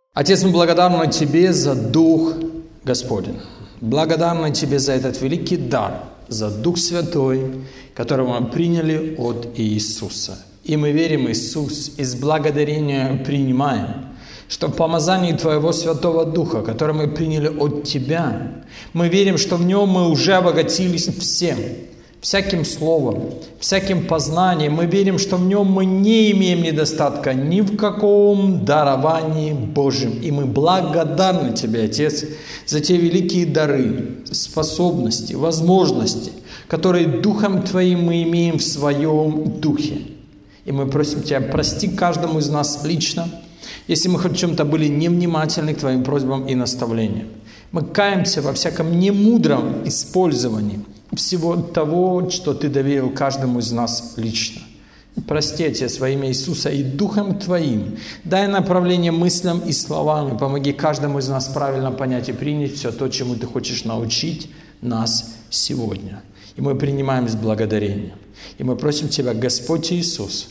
Отец, мы благодарны Тебе за Дух Господень. Благодарны Тебе за этот великий дар, за Дух Святой, которого мы приняли от Иисуса. И мы верим, Иисус, и с благодарением принимаем, что в помазании Твоего Святого Духа, который мы приняли от Тебя, мы верим, что в Нем мы уже обогатились всем, всяким словом, всяким познанием. Мы верим, что в Нем мы не имеем недостатка ни в каком даровании Божьем. И мы благодарны Тебе, Отец, за те великие дары, способности, возможности, которые Духом Твоим мы имеем в Своем Духе. И мы просим Тебя, прости каждому из нас лично, если мы хоть в чем-то были невнимательны к Твоим просьбам и наставлениям. Мы каемся во всяком немудром использовании всего того, что Ты доверил каждому из нас лично. Прости, Отец, во имя Иисуса, и Духом Твоим дай направление мыслям и словам, и помоги каждому из нас правильно понять и принять все то, чему Ты хочешь научить нас сегодня. И мы принимаем с благодарением. И мы просим Тебя, Господь Иисус,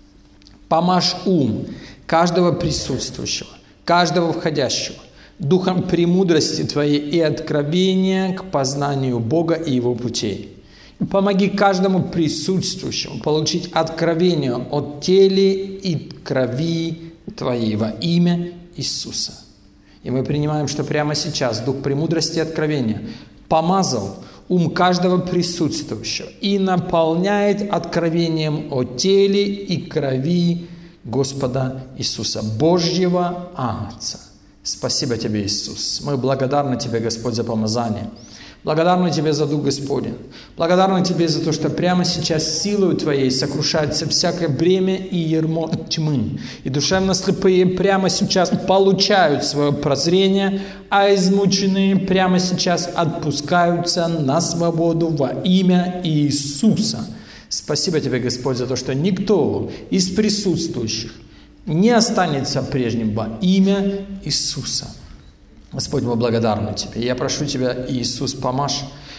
помажь ум каждого присутствующего, каждого входящего, духом премудрости Твоей и откровения к познанию Бога и Его путей. И помоги каждому присутствующему получить откровение от тела и крови Твоей во имя Иисуса. И мы принимаем, что прямо сейчас Дух премудрости и откровения помазал ум каждого присутствующего и наполняет откровением о теле и крови Господа Иисуса, Божьего Агнца. Спасибо Тебе, Иисус. Мы благодарны Тебе, Господь, за помазание. Благодарны Тебе за Дух Господень. Благодарны Тебе за то, что прямо сейчас силою Твоей сокрушается всякое бремя и ярмо тьмы. И душевно слепые прямо сейчас получают свое прозрение, а измученные прямо сейчас отпускаются на свободу во имя Иисуса. Спасибо Тебе, Господь, за то, что никто из присутствующих не останется прежним во имя Иисуса. Господь, мы благодарны Тебе. Я прошу Тебя, Иисус, помажь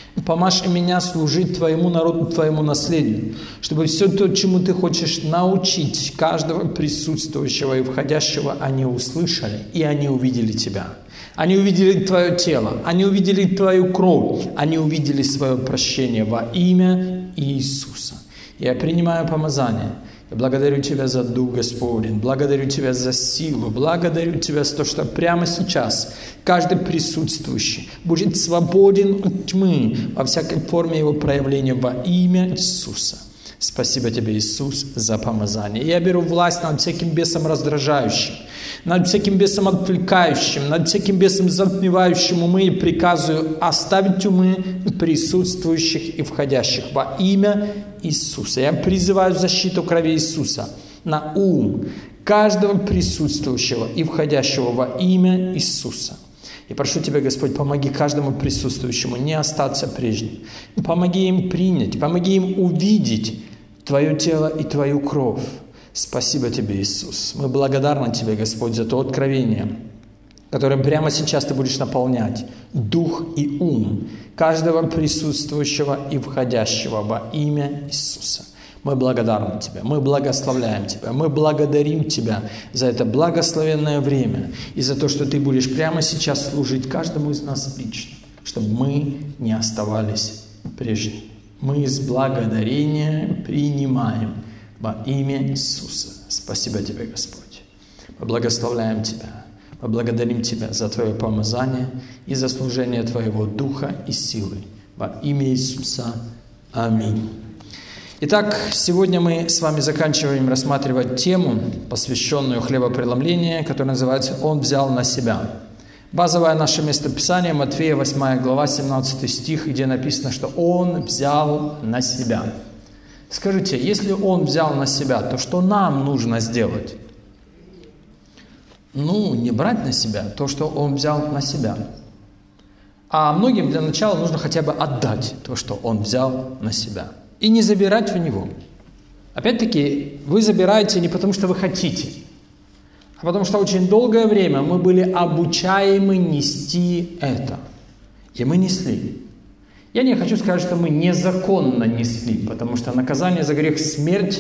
и меня служить Твоему народу, Твоему наследию, чтобы все то, чему Ты хочешь научить каждого присутствующего и входящего, они услышали и они увидели Тебя. Они увидели Твое тело, они увидели Твою кровь, они увидели свое прощение во имя Иисуса. Я принимаю помазание. Я благодарю Тебя за Дух Господень, благодарю Тебя за силу, благодарю Тебя за то, что прямо сейчас каждый присутствующий будет свободен от тьмы во всякой форме его проявления во имя Иисуса. Спасибо Тебе, Иисус, за помазание. Я беру власть над всяким бесом раздражающим, над всяким бесом отвлекающим, над всяким бесом затмевающим умы и приказываю оставить умы присутствующих и входящих во имя Иисуса. Я призываю защиту крови Иисуса на ум каждого присутствующего и входящего во имя Иисуса. И прошу Тебя, Господь, помоги каждому присутствующему не остаться прежним. Помоги им принять, помоги им увидеть Твое тело и Твою кровь. Спасибо Тебе, Иисус. Мы благодарны Тебе, Господь, за то откровение, которым прямо сейчас Ты будешь наполнять дух и ум каждого присутствующего и входящего во имя Иисуса. Мы благодарны Тебе, мы благословляем Тебя, мы благодарим Тебя за это благословенное время и за то, что Ты будешь прямо сейчас служить каждому из нас лично, чтобы мы не оставались прежними. Мы с благодарением принимаем во имя Иисуса. Спасибо Тебе, Господь. Мы благословляем Тебя. Мы благодарим Тебя за Твое помазание и за служение Твоего Духа и силы. Во имя Иисуса. Аминь. Итак, сегодня мы с вами заканчиваем рассматривать тему, посвященную хлебопреломлению, которая называется «Он взял на себя». Базовое наше местописание Матфея 8 глава 17 стих, где написано, что Он взял на себя. Скажите, если Он взял на себя, то что нам нужно сделать? Не брать на себя то, что Он взял на себя. А многим для начала нужно хотя бы отдать то, что Он взял на себя. И не забирать у Него. Опять-таки, вы забираете не потому, что вы хотите, а потому что очень долгое время мы были обучаемы нести это. И мы несли. Я не хочу сказать, что мы незаконно несли, потому что наказание за грех – смерть,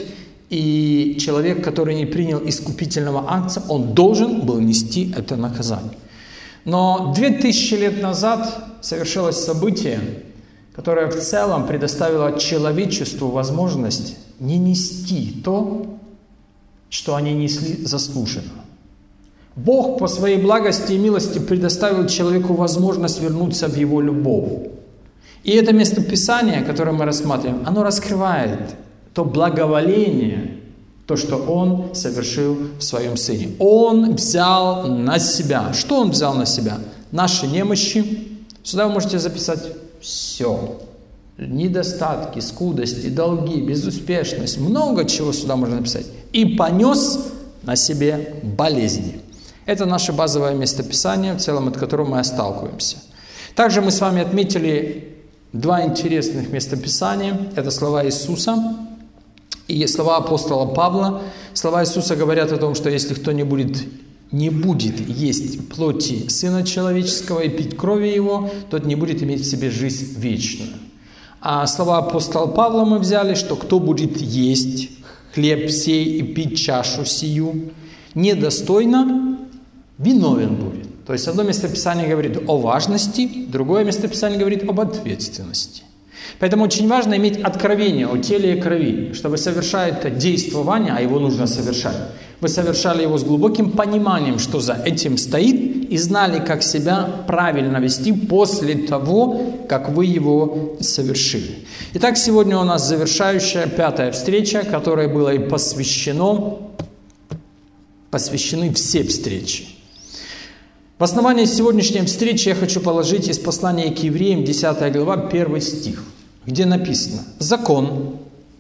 И человек, который не принял искупительного акта, он должен был нести это наказание. Но 2000 лет назад совершилось событие, которое в целом предоставило человечеству возможность не нести то, что они несли заслуженно. Бог по своей благости и милости предоставил человеку возможность вернуться в его любовь. И это местописание, которое мы рассматриваем, оно раскрывает то благоволение, то, что Он совершил в Своем Сыне. Он взял на себя. Что Он взял на себя? Наши немощи. Сюда вы можете записать все. Недостатки, скудости, долги, безуспешность. Много чего сюда можно написать. И понес на себе болезни. Это наше базовое местописание, в целом от которого мы сталкиваемся. Также мы с вами отметили два интересных местописания. Это слова Иисуса и слова апостола Павла. Слова Иисуса говорят о том, что если кто не будет есть плоти Сына Человеческого и пить крови Его, тот не будет иметь в себе жизнь вечную. А слова апостола Павла мы взяли, что кто будет есть хлеб сей и пить чашу сию недостойно, виновен будет. То есть одно местописание говорит о важности, другое местописание говорит об ответственности. Поэтому очень важно иметь откровение о теле и крови, чтобы совершать это действование, а его нужно совершать. Вы совершали его с глубоким пониманием, что за этим стоит, и знали, как себя правильно вести после того, как вы его совершили. Итак, сегодня у нас завершающая 5-я встреча, которой было и посвящены все встречи. В основании сегодняшней встречи я хочу положить из послания к евреям, 10 глава, 1 стих, где написано: «Закон,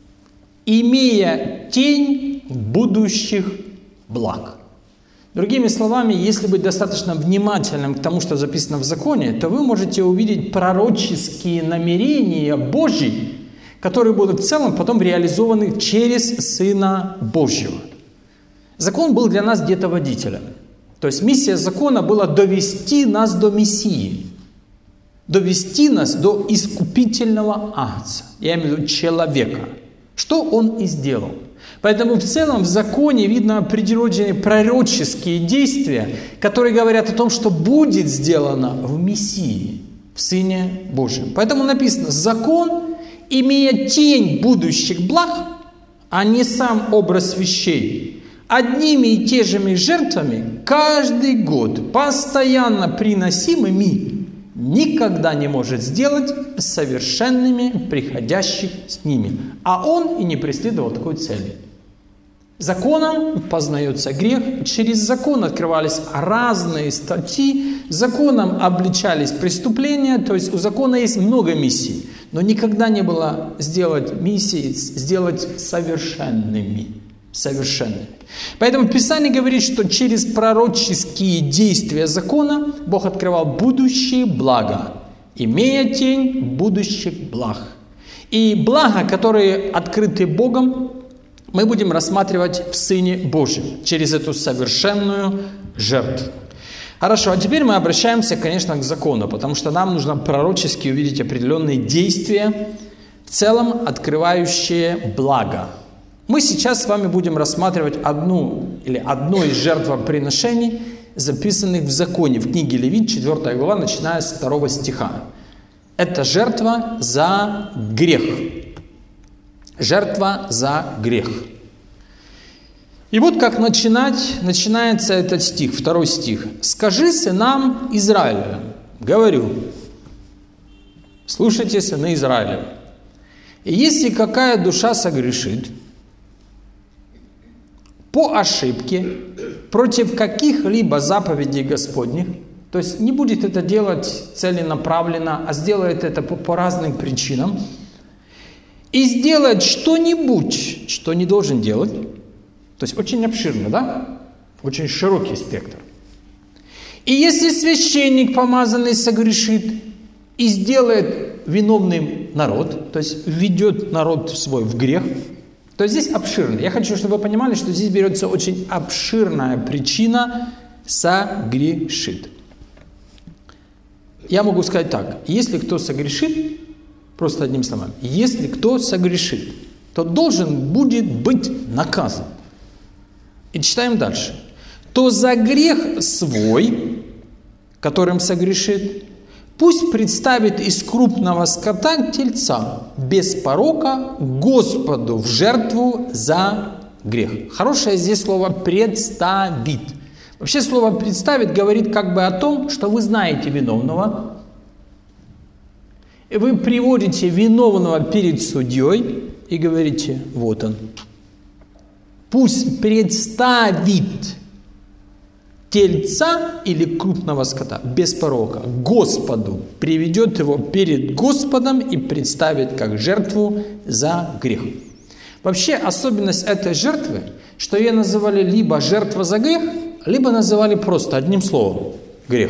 имея тень будущих благ». Другими словами, если быть достаточно внимательным к тому, что записано в законе, то вы можете увидеть пророческие намерения Божьи, которые будут в целом потом реализованы через Сына Божьего. Закон был для нас где-то водителем. То есть миссия закона была довести нас до Мессии, довести нас до искупительного акта, я имею в виду человека, что он и сделал. Поэтому в целом в законе видно определенные пророческие действия, которые говорят о том, что будет сделано в Мессии, в Сыне Божьем. Поэтому написано: закон, имея тень будущих благ, а не сам образ вещей, одними и те же жертвами каждый год, постоянно приносимыми, никогда не может сделать совершенными приходящих с ними. А он и не преследовал такой цели. Законом познается грех, через закон открывались разные статьи, законом обличались преступления, то есть у закона есть много миссий, но никогда не было сделать миссии, сделать совершенными. Поэтому Писание говорит, что через пророческие действия закона Бог открывал будущие блага, имея тень будущих благ. И блага, которые открыты Богом, мы будем рассматривать в Сыне Божьем через эту совершенную жертву. Хорошо, а теперь мы обращаемся, конечно, к закону, потому что нам нужно пророчески увидеть определенные действия, в целом открывающие благо. Мы сейчас с вами будем рассматривать одно из жертвоприношений, записанных в законе, в книге Левит, 4 глава, начиная с 2 стиха. Это жертва за грех. Жертва за грех. И вот как начинается этот стих, 2 стих. «Скажи сынам Израиля, говорю, слушайте, сыны Израиля, и если какая душа согрешит по ошибке против каких-либо заповедей Господних», то есть не будет это делать целенаправленно, а сделает это по разным причинам, и сделает что-нибудь, что не должен делать, то есть очень обширно, да? Очень широкий спектр. И если священник помазанный согрешит и сделает виновным народ, то есть введет народ свой в грех, то здесь обширно. Я хочу, чтобы вы понимали, что здесь берется очень обширная причина согрешит. Я могу сказать так: если кто согрешит, просто одним словом, если кто согрешит, то должен будет быть наказан. И читаем дальше. То за грех свой, которым согрешит, пусть представит из крупного скота тельца без порока Господу в жертву за грех. Хорошее здесь слово «представит». Вообще слово «представит» говорит как бы о том, что вы знаете виновного, и вы приводите виновного перед судьей и говорите: вот он. Пусть представит тельца или крупного скота без порока Господу, приведет его перед Господом и представит как жертву за грех. Вообще особенность этой жертвы, что ее называли либо жертва за грех, либо называли просто одним словом грех.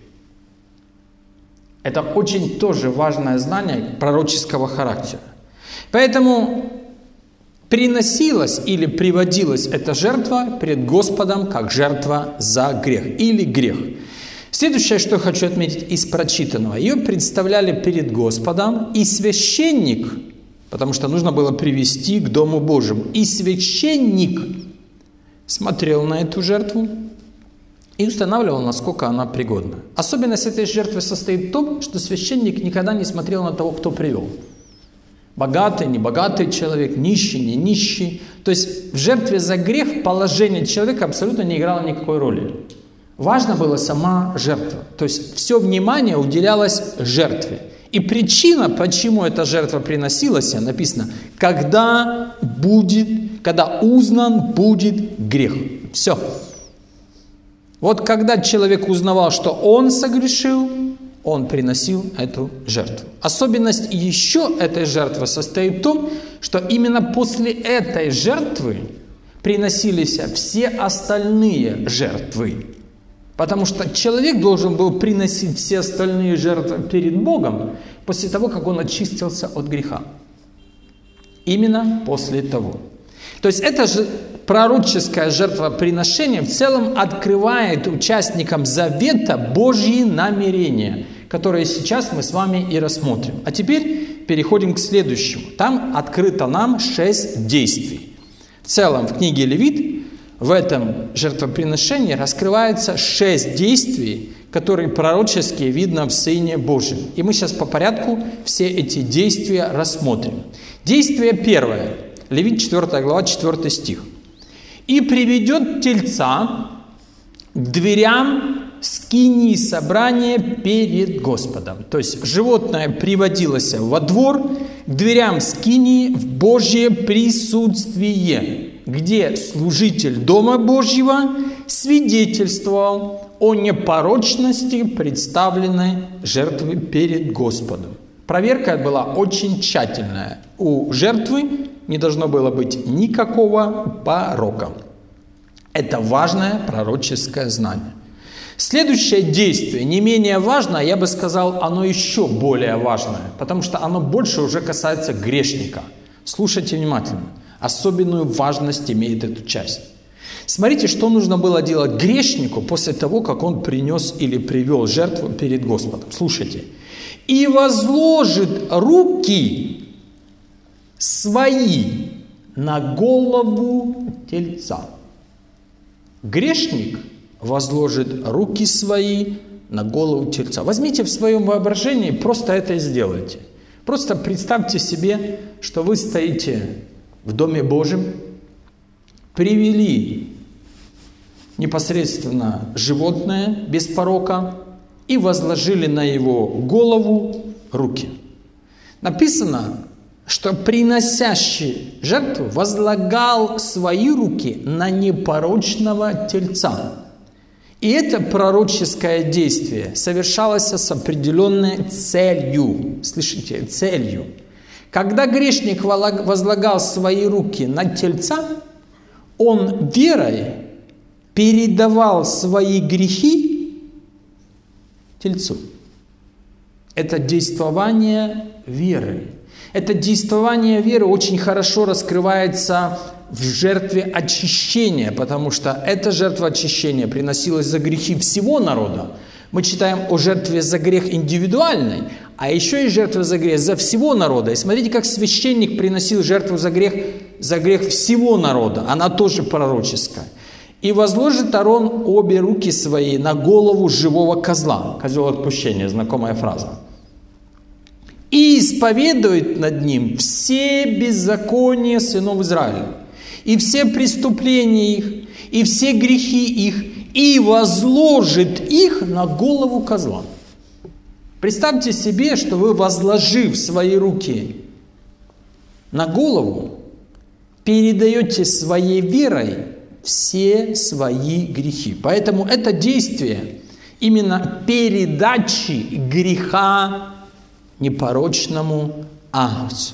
Это очень тоже важное знание пророческого характера. Поэтому приносилась или приводилась эта жертва перед Господом как жертва за грех или грех. Следующее, что я хочу отметить из прочитанного. Ее представляли перед Господом, и священник, потому что нужно было привести к Дому Божьему, и священник смотрел на эту жертву и устанавливал, насколько она пригодна. Особенность этой жертвы состоит в том, что священник никогда не смотрел на того, кто привел. Богатый, небогатый человек, нищий, не нищий. То есть в жертве за грех положение человека абсолютно не играло никакой роли. Важна была сама жертва. То есть все внимание уделялось жертве. И причина, почему эта жертва приносилась, написано: когда узнан будет грех. Все. Вот когда человек узнавал, что он согрешил, он приносил эту жертву. Особенность еще этой жертвы состоит в том, что именно после этой жертвы приносились все остальные жертвы. Потому что человек должен был приносить все остальные жертвы перед Богом после того, как он очистился от греха. Именно после того. То есть это же пророческое жертвоприношение в целом открывает участникам завета Божьи намерения, которые сейчас мы с вами и рассмотрим. А теперь переходим к следующему. Там открыто нам 6 действий. В целом в книге Левит в этом жертвоприношении раскрывается 6 действий, которые пророчески видно в Сыне Божьем. И мы сейчас по порядку все эти действия рассмотрим. Действие первое. Левит 4 глава, 4 стих. «И приведет тельца к дверям скинии собрания перед Господом». То есть животное приводилось во двор, к дверям скинии в Божье присутствие, где служитель Дома Божьего свидетельствовал о непорочности представленной жертвы перед Господом. Проверка была очень тщательная. У жертвы не должно было быть никакого порока. Это важное пророческое знание. Следующее действие, не менее важное, я бы сказал, оно еще более важное, потому что оно больше уже касается грешника. Слушайте внимательно. Особенную важность имеет эту часть. Смотрите, что нужно было делать грешнику после того, как он принес или привел жертву перед Господом. Слушайте. «И возложит руки свои на голову тельца». Грешник возложит руки свои на голову тельца. Возьмите в своем воображении, просто это сделайте. Просто представьте себе, что вы стоите в Доме Божьем, привели непосредственно животное без порока и возложили на его голову руки. Написано, что приносящий жертву возлагал свои руки на непорочного тельца. И это пророческое действие совершалось с определенной целью. Слышите, целью. Когда грешник возлагал свои руки на тельца, он верой передавал свои грехи тельцу. Это действование веры. Это действование веры очень хорошо раскрывается в жертве очищения, потому что эта жертва очищения приносилась за грехи всего народа. Мы читаем о жертве за грех индивидуальной, а еще и жертва за грех за всего народа. И смотрите, как священник приносил жертву за грех всего народа. Она тоже пророческая. «И возложит Аарон обе руки свои на голову живого козла». Козел отпущения, знакомая фраза. «И исповедует над ним все беззакония сынов Израиля, и все преступления их, и все грехи их, и возложит их на голову козла». Представьте себе, что вы, возложив свои руки на голову, передаете своей верой все свои грехи. Поэтому это действие именно передачи греха непорочному агнцу.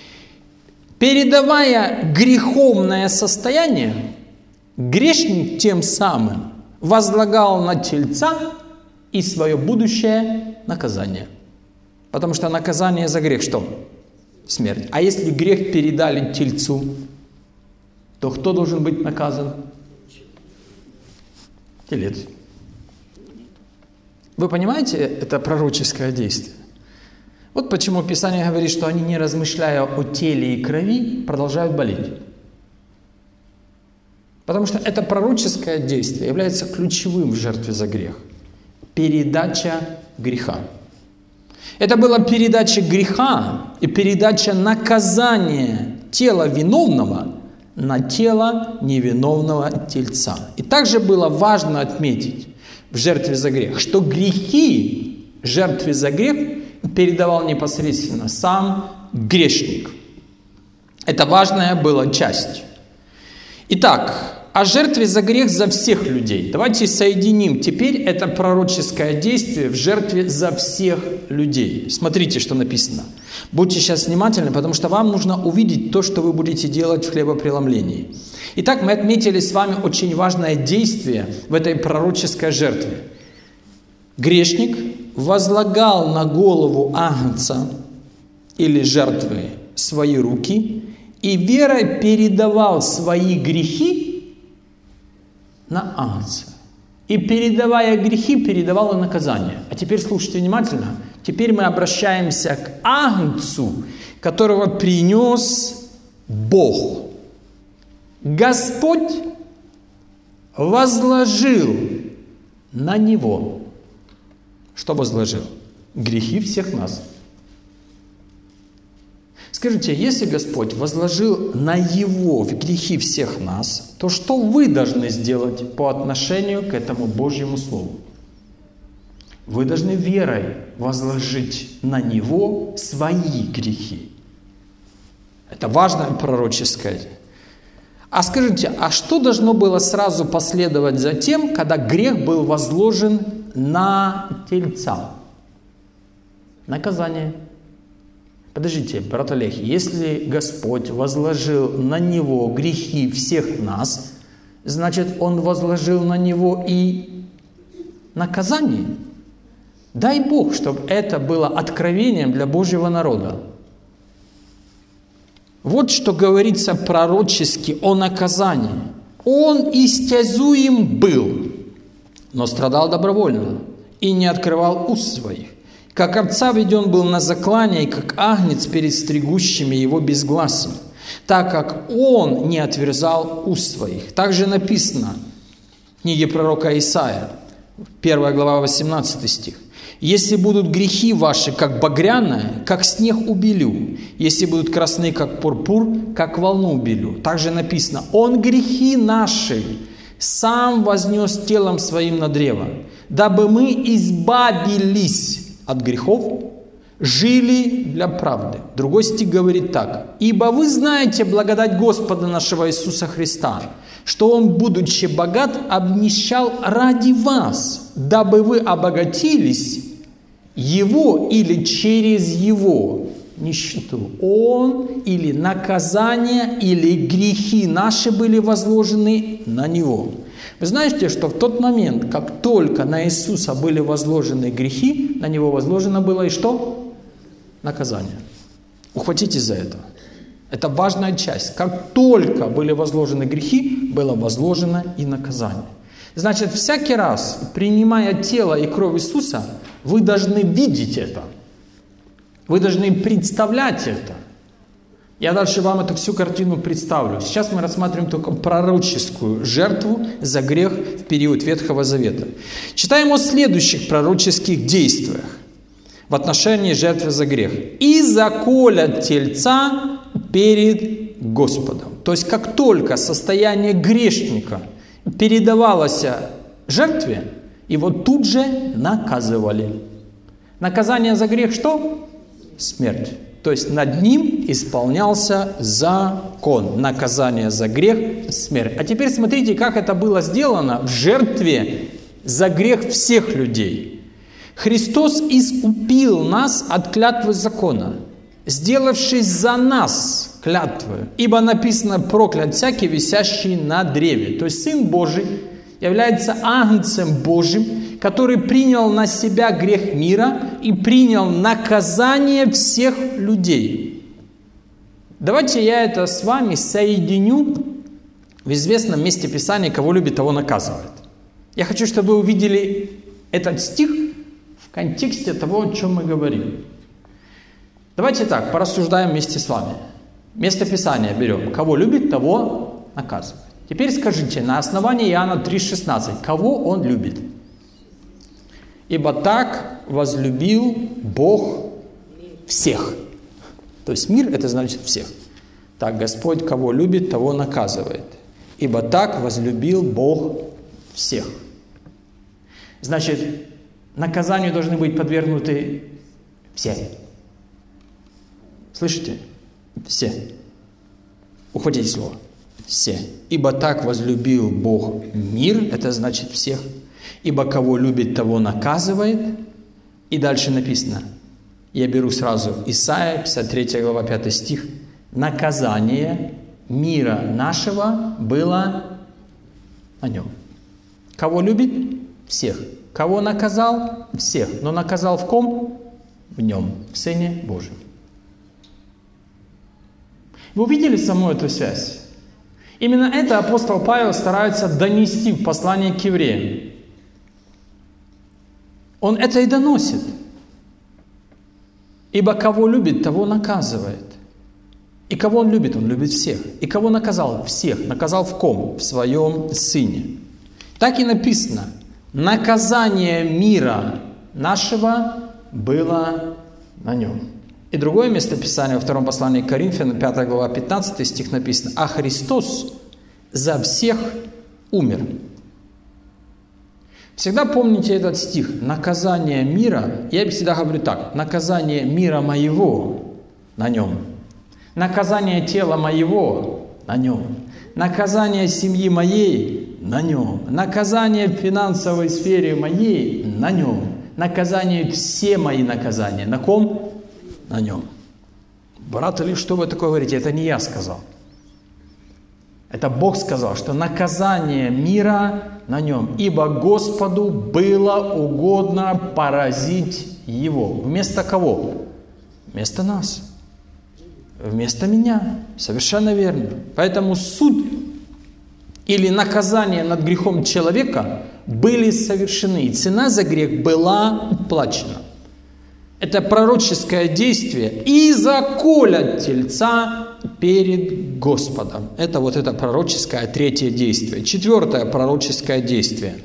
Передавая греховное состояние, грешник тем самым возлагал на тельца и свое будущее наказание. Потому что наказание за грех что? Смерть. А если грех передали тельцу, то кто должен быть наказан? Телец. Вы понимаете, это пророческое действие? Вот почему Писание говорит, что они, не размышляя о теле и крови, продолжают болеть. Потому что это пророческое действие является ключевым в жертве за грех. Передача греха. Это была передача греха и передача наказания тела виновного на тело невиновного тельца. И также было важно отметить в жертве за грех, что грехи жертве за грех передавал непосредственно сам грешник. Это важная была часть. Итак, о жертве за грех за всех людей. Давайте соединим теперь это пророческое действие в жертве за всех людей. Смотрите, что написано. Будьте сейчас внимательны, потому что вам нужно увидеть то, что вы будете делать в хлебопреломлении. Итак, мы отметили с вами очень важное действие в этой пророческой жертве. Грешник возлагал на голову агнца или жертвы свои руки и верой передавал свои грехи на агнца. И передавая грехи, передавал и наказание. А теперь слушайте внимательно. Теперь мы обращаемся к агнцу, которого принес Бог. Господь возложил на него. Что возложил? Грехи всех нас. Скажите, если Господь возложил на Его в грехи всех нас, то что вы должны сделать по отношению к этому Божьему Слову? Вы должны верой возложить на Него свои грехи. Это важное пророческое. А скажите, а что должно было сразу последовать за тем, когда грех был возложен на тельца? Наказание. Подождите, брат Олег, если Господь возложил на Него грехи всех нас, значит, Он возложил на Него и наказание. Дай Бог, чтобы это было откровением для Божьего народа. Вот что говорится пророчески о наказании. Он истязуем был, но страдал добровольно и не открывал уст своих. Как овца веден был на заклание, и как агнец перед стригущими его безгласием, так как он не отверзал уст своих. Также написано в книге пророка Исаия, 1 глава, 18 стих. «Если будут грехи ваши, как багряное, как снег убелю. Если будут красны, как пурпур, как волну убелю». Также написано, «Он грехи наши сам вознес телом своим на древо, дабы мы избавились от грехов, жили для правды». Другой стих говорит так. «Ибо вы знаете благодать Господа нашего Иисуса Христа, что Он, будучи богат, обнищал ради вас, дабы вы обогатились Его или через Его нищету». Он или наказание, или грехи наши были возложены на Него. Вы знаете, что в тот момент, как только на Иисуса были возложены грехи, на Него возложено было и что? Наказание. Ухватитесь за это. Это важная часть. Как только были возложены грехи, было возложено и наказание. Значит, всякий раз, принимая тело и кровь Иисуса, вы должны видеть это. Вы должны представлять это. Я дальше вам эту всю картину представлю. Сейчас мы рассматриваем только пророческую жертву за грех в период Ветхого Завета. Читаем о следующих пророческих действиях в отношении жертвы за грех. «И заколят тельца перед Господом». То есть, как только состояние грешника передавалось жертве, его тут же наказывали. Наказание за грех что? Смерть. То есть над ним исполнялся закон. Наказание за грех – смерть. А теперь смотрите, как это было сделано в жертве за грех всех людей. Христос искупил нас от клятвы закона, сделавшись за нас клятвою. Ибо написано: проклят всякий, висящий на древе. То есть Сын Божий является агнцем Божьим, который принял на себя грех мира и принял наказание всех людей. Давайте я это с вами соединю в известном месте Писания: кого любит, того наказывает. Я хочу, чтобы вы увидели этот стих в контексте того, о чем мы говорим. Давайте так, порассуждаем вместе с вами. Место Писания берем: кого любит, того наказывает. Теперь скажите, на основании Иоанна 3,16, кого он любит? «Ибо так возлюбил Бог всех». То есть мир – это значит всех. Так Господь кого любит, того наказывает. «Ибо так возлюбил Бог всех». Значит, наказанию должны быть подвергнуты все. Слышите? Все. Ухватите слово. Все. «Ибо так возлюбил Бог мир», это значит всех. «Ибо кого любит, того наказывает». И дальше написано, я беру сразу Исайя, 53 глава, 5 стих. «Наказание мира нашего было на нем». Кого любит? Всех. Кого наказал? Всех. Но наказал в ком? В нем, в Сыне Божьем. Вы увидели саму эту связь? Именно это апостол Павел старается донести в послании к евреям. Он это и доносит. «Ибо кого любит, того наказывает». И кого он любит? Он любит всех. И кого наказал? Всех. Наказал в ком? В своем Сыне. Так и написано: «Наказание мира нашего было на нем». И другое место Писания во втором послании к Коринфянам, 5 глава, 15 стих написано: «А Христос за всех умер». Всегда помните этот стих. Наказание мира, я всегда говорю так: наказание мира моего на нем. Наказание тела моего на нем. Наказание семьи моей на нем. Наказание в финансовой сфере моей на нем. Наказание, все мои наказания. На ком? На нем. Брат, или что вы такое говорите? Это не я сказал. Это Бог сказал, что наказание мира на нем. Ибо Господу было угодно поразить его. Вместо кого? Вместо нас. Вместо меня. Совершенно верно. Поэтому суд или наказание над грехом человека были совершены. И цена за грех была уплачена. Это пророческое действие. «И заколят тельца перед Господом». Это вот это пророческое третье действие. Четвертое пророческое действие.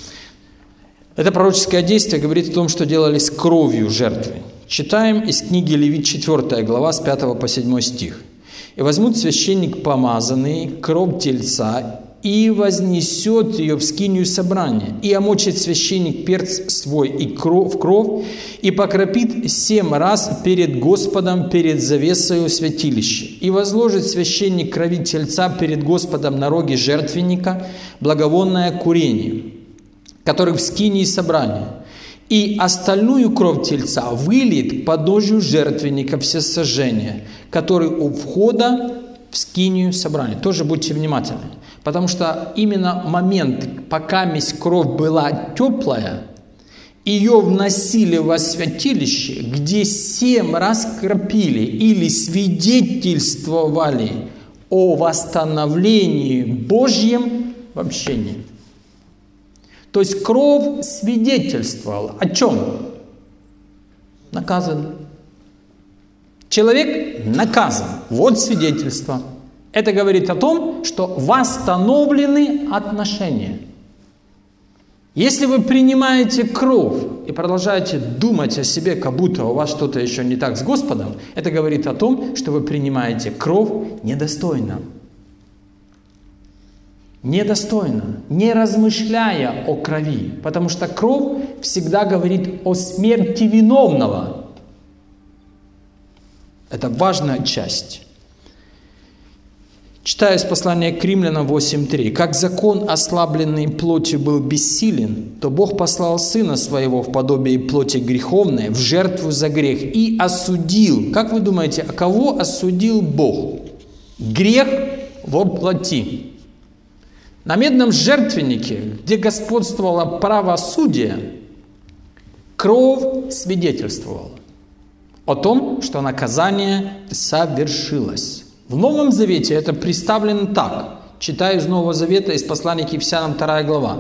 Это пророческое действие говорит о том, что делали с кровью жертвы. Читаем из книги Левит 4 глава с 5 по 7 стих. «И возьмут священник помазанный кровь тельца, и вознесет ее в скинию собрания, и омочит священник перц свой и в кровь, и покропит 7 раз перед Господом, перед завесою святилища. И возложит священник крови тельца перед Господом на роге жертвенника благовонное курение, который в скинии собрания. И остальную кровь тельца выльет к подножию жертвенника всесожжения, который у входа в скинию собрания». Тоже будьте внимательны. Потому что именно момент, пока кровь была теплая, ее вносили во святилище, где 7 раз кропили или свидетельствовали о восстановлении Божьем в общении. То есть кровь свидетельствовала о чем? Наказан. Человек наказан. Вот свидетельство. Это говорит о том, что восстановлены отношения. Если вы принимаете кровь и продолжаете думать о себе, как будто у вас что-то еще не так с Господом, это говорит о том, что вы принимаете кровь недостойно. Недостойно, не размышляя о крови. Потому что кровь всегда говорит о смерти виновного. Это важная часть. Читаю из послания к Римлянам 8:3. «Как закон, ослабленный плотью, был бессилен, то Бог послал Сына Своего в подобие плоти греховной, в жертву за грех, и осудил». Как вы думаете, а кого осудил Бог? Грех во плоти. На медном жертвеннике, где господствовало правосудие, кровь свидетельствовала о том, что наказание совершилось. В Новом Завете это представлено так. Читаю из Нового Завета, из послания к Ефесянам 2 глава.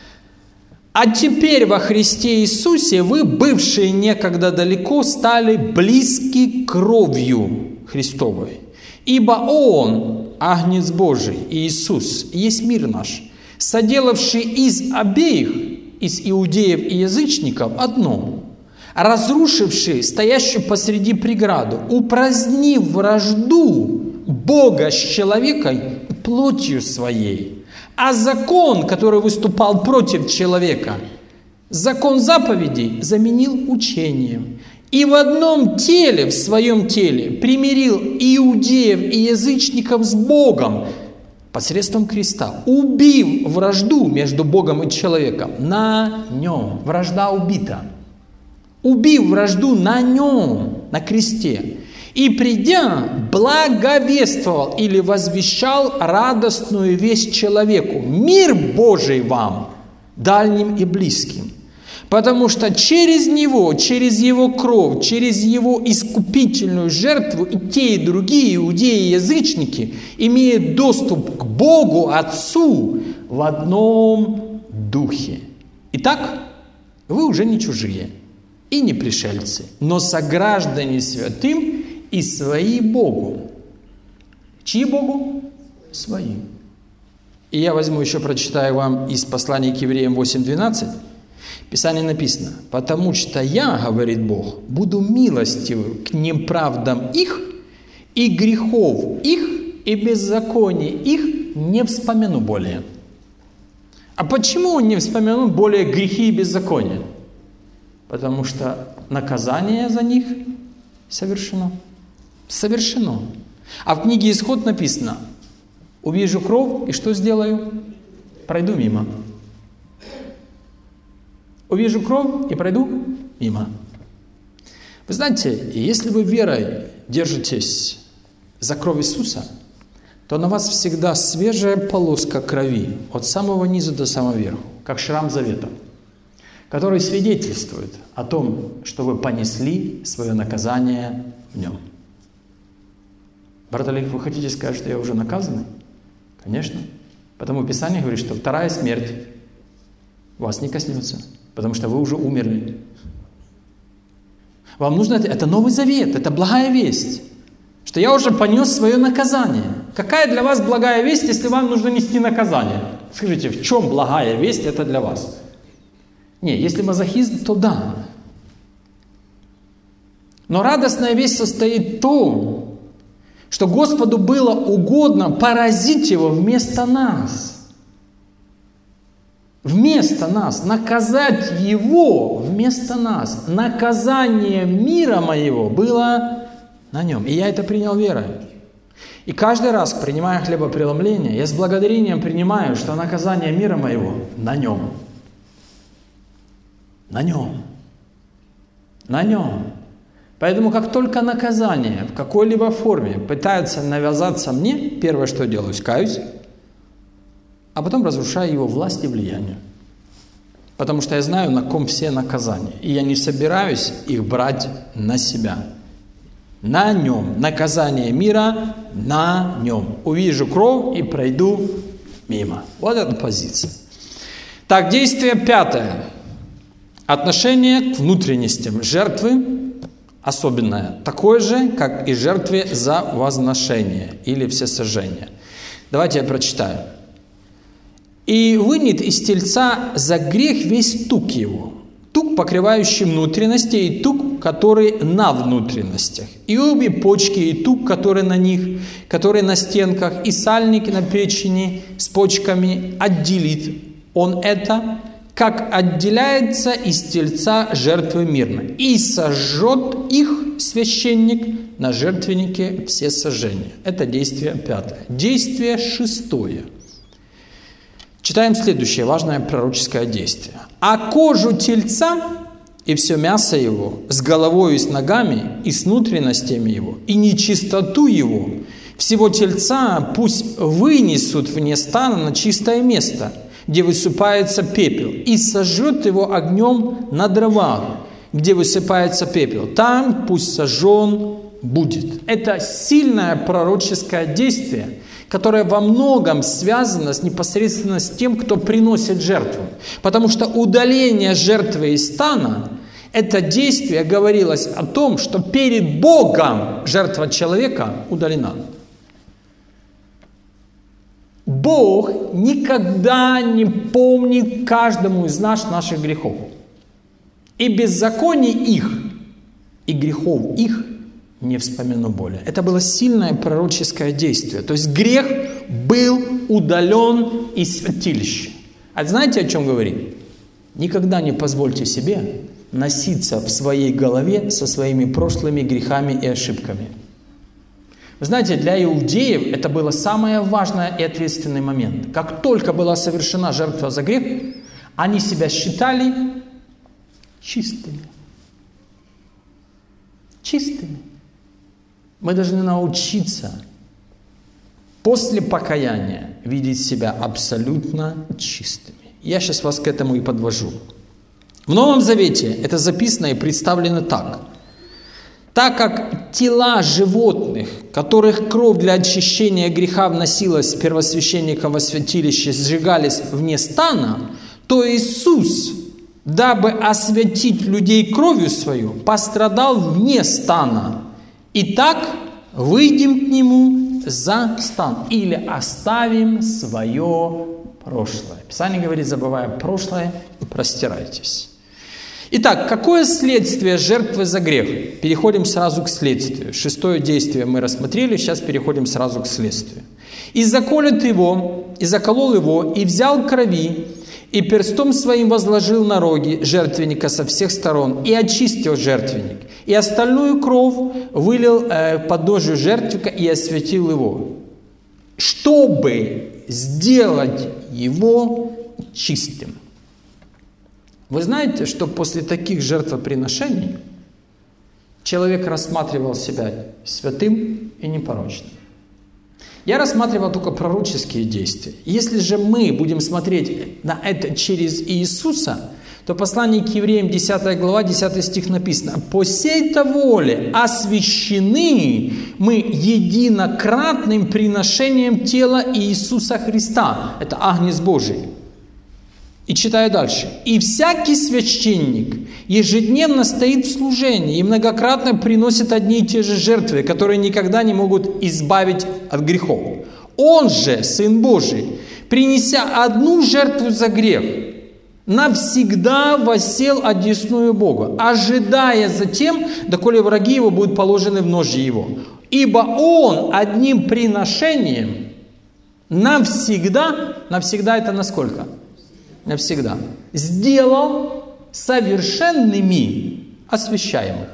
«А теперь во Христе Иисусе вы, бывшие некогда далеко, стали близки кровью Христовой. Ибо Он, Агнец Божий, Иисус, есть мир наш, соделавший из обеих, из иудеев и язычников, одно, разрушивший стоящую посреди преграду, упразднив вражду Бога с человеком плотью своей. А закон, который выступал против человека, закон заповедей заменил учением. И в одном теле, в своем теле, примирил иудеев и язычников с Богом посредством креста, убив вражду между Богом и человеком на нем. Вражда убита. Убив вражду на нем, на кресте. И придя, благовествовал или возвещал радостную весть человеку. Мир Божий вам, дальним и близким. Потому что через Него, через Его кровь, через Его искупительную жертву и те, и другие иудеи и язычники имеют доступ к Богу Отцу в одном духе. Итак, вы уже не чужие и не пришельцы, но сограждане святым и свои Богу. Чьи Богу? Свои. И я возьму еще, прочитаю вам из послания к Евреям 8:12. В Писании написано: «Потому что я, говорит Бог, буду милостив к неправдам их, и грехов их, и беззаконий их не вспомяну более». А почему он не вспомянул более грехи и беззакония? Потому что наказание за них совершено. Совершено. А в книге Исход написано: увижу кровь, и что сделаю? Пройду мимо. Увижу кровь и пройду мимо. Вы знаете, если вы верой держитесь за кровь Иисуса, то на вас всегда свежая полоска крови от самого низа до самого верху, как шрам завета, который свидетельствует о том, что вы понесли свое наказание в нем. Брат Олег, вы хотите сказать, что я уже наказан? Конечно. Потому Писание говорит, что вторая смерть вас не коснется, потому что вы уже умерли. Вам нужно это Новый Завет, это благая весть, что я уже понес свое наказание. Какая для вас благая весть, если вам нужно нести наказание? Скажите, в чем благая весть это для вас? Не, если мазохизм, то да. Но радостная весть состоит в том, что Господу было угодно поразить его вместо нас. Вместо нас. Наказать его вместо нас. Наказание мира моего было на нем. И я это принял верой. И каждый раз, принимая хлебопреломление, я с благодарением принимаю, что наказание мира моего на нем. На нем. На нем. Поэтому, как только наказание в какой-либо форме пытается навязаться мне, первое, что делаю, каюсь, а потом разрушаю его власть и влияние. Потому что я знаю, на ком все наказания. И я не собираюсь их брать на себя. На нем. Наказание мира на нем. Увижу кровь и пройду мимо. Вот эта позиция. Так, действие 5. Отношение к внутренностям жертвы, особенное, такое же, как и жертве за возношение или всесожжение. Давайте я прочитаю. «И вынет из тельца за грех весь тук его, тук, покрывающий внутренности, и тук, который на внутренностях, и обе почки, и тук, который на них, который на стенках, и сальник на печени с почками отделит он это, как отделяется из тельца жертвы мирной, и сожжет их священник на жертвеннике всесожжения». Это действие 5. Действие 6. Читаем следующее важное пророческое действие. «А кожу тельца и все мясо его, с головой и с ногами, и с внутренностями его, и нечистоту его, всего тельца пусть вынесут вне стана на чистое место, где высыпается пепел, и сожжет его огнем на дровах, где высыпается пепел. Там пусть сожжен будет». Это сильное пророческое действие, которое во многом связано непосредственно с тем, кто приносит жертву. Потому что удаление жертвы из стана, это действие говорилось о том, что перед Богом жертва человека удалена. Бог никогда не помнит каждому из нас наших грехов. И беззаконий их, и грехов их не вспомину более. Это было сильное пророческое действие. То есть грех был удален из святилища. А знаете, о чем говорит? Никогда не позвольте себе носиться в своей голове со своими прошлыми грехами и ошибками. Вы знаете, для иудеев это было самое важное и ответственный момент. Как только была совершена жертва за грех, они себя считали чистыми. Чистыми. Мы должны научиться после покаяния видеть себя абсолютно чистыми. Я сейчас вас к этому и подвожу. В Новом Завете это записано и представлено так. Так как тела животных, которых кровь для очищения греха вносилась первосвященником во святилище, сжигались вне стана, то Иисус, дабы освятить людей кровью свою, пострадал вне стана. Итак, выйдем к Нему за стан или оставим свое прошлое. Писание говорит, забывая прошлое, простирайтесь. Итак, какое следствие жертвы за грех? Переходим сразу к следствию. 6 действие мы рассмотрели, сейчас переходим сразу к следствию. «И заколет его, и заколол его, и взял крови, и перстом своим возложил на роги жертвенника со всех сторон, и очистил жертвенник, и остальную кровь вылил в подножию жертвенника и осветил его, чтобы сделать его чистым». Вы знаете, что после таких жертвоприношений человек рассматривал себя святым и непорочным. Я рассматривал только пророческие действия. Если же мы будем смотреть на это через Иисуса, то в послании к евреям 10 глава, 10 стих написано: «По сей-то воле освящены мы единократным приношением тела Иисуса Христа». Это Агнец Божий. И читаю дальше. «И всякий священник ежедневно стоит в служении и многократно приносит одни и те же жертвы, которые никогда не могут избавить от грехов. Он же, Сын Божий, принеся одну жертву за грех, навсегда воссел одесную Бога, ожидая затем, доколе враги его будут положены в ножи его. Ибо он одним приношением навсегда это насколько? Навсегда. Сделал совершенными освящаемых.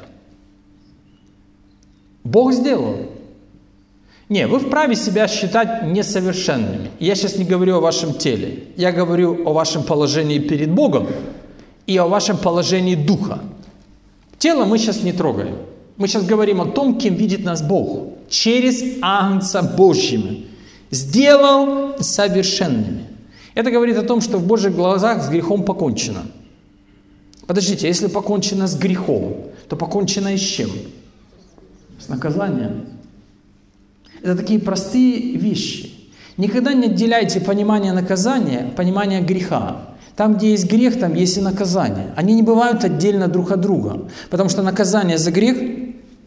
Бог сделал. Не, вы вправе себя считать несовершенными. Я сейчас не говорю о вашем теле. Я говорю о вашем положении перед Богом и о вашем положении духа. Тело мы сейчас не трогаем. Мы сейчас говорим о том, кем видит нас Бог. Через Агнца Божьего. Сделал совершенными. Это говорит о том, что в Божьих глазах с грехом покончено. Подождите, если покончено с грехом, то покончено и с чем? С наказанием. Это такие простые вещи. Никогда не отделяйте понимание наказания, понимание греха. Там, где есть грех, там есть и наказание. Они не бывают отдельно друг от друга. Потому что наказание за грех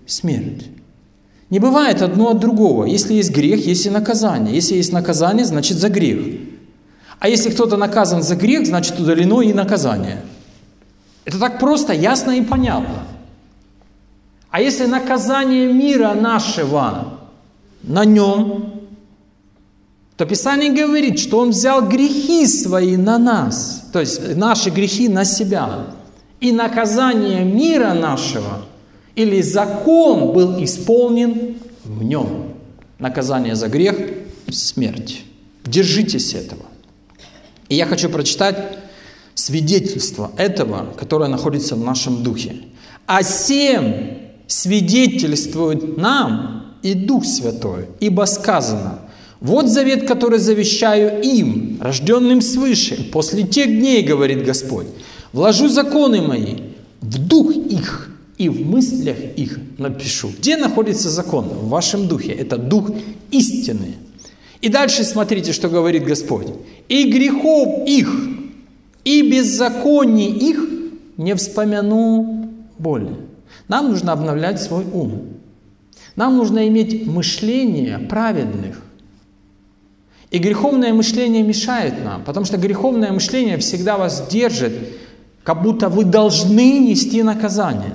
смерть. Не бывает одно от другого. Если есть грех, есть и наказание. Если есть наказание, значит за грех. А если кто-то наказан за грех, значит удалено и наказание. Это так просто, ясно и понятно. А если наказание мира нашего на нем, то Писание говорит, что Он взял грехи свои на нас, то есть наши грехи на себя. И наказание мира нашего, или закон был исполнен в нем. Наказание за грех – смерть. Держитесь этого. И я хочу прочитать свидетельство этого, которое находится в нашем духе. «А сем свидетельствует нам и Дух Святой, ибо сказано: вот завет, который завещаю им, рожденным свыше, после тех дней, говорит Господь, вложу законы мои в дух их, и в мыслях их напишу». Где находится закон? В вашем духе. Это дух истины. И дальше смотрите, что говорит Господь. «И грехов их, и беззаконий их не вспомяну более». Нам нужно обновлять свой ум. Нам нужно иметь мышление праведных. И греховное мышление мешает нам, потому что греховное мышление всегда вас держит, как будто вы должны нести наказание.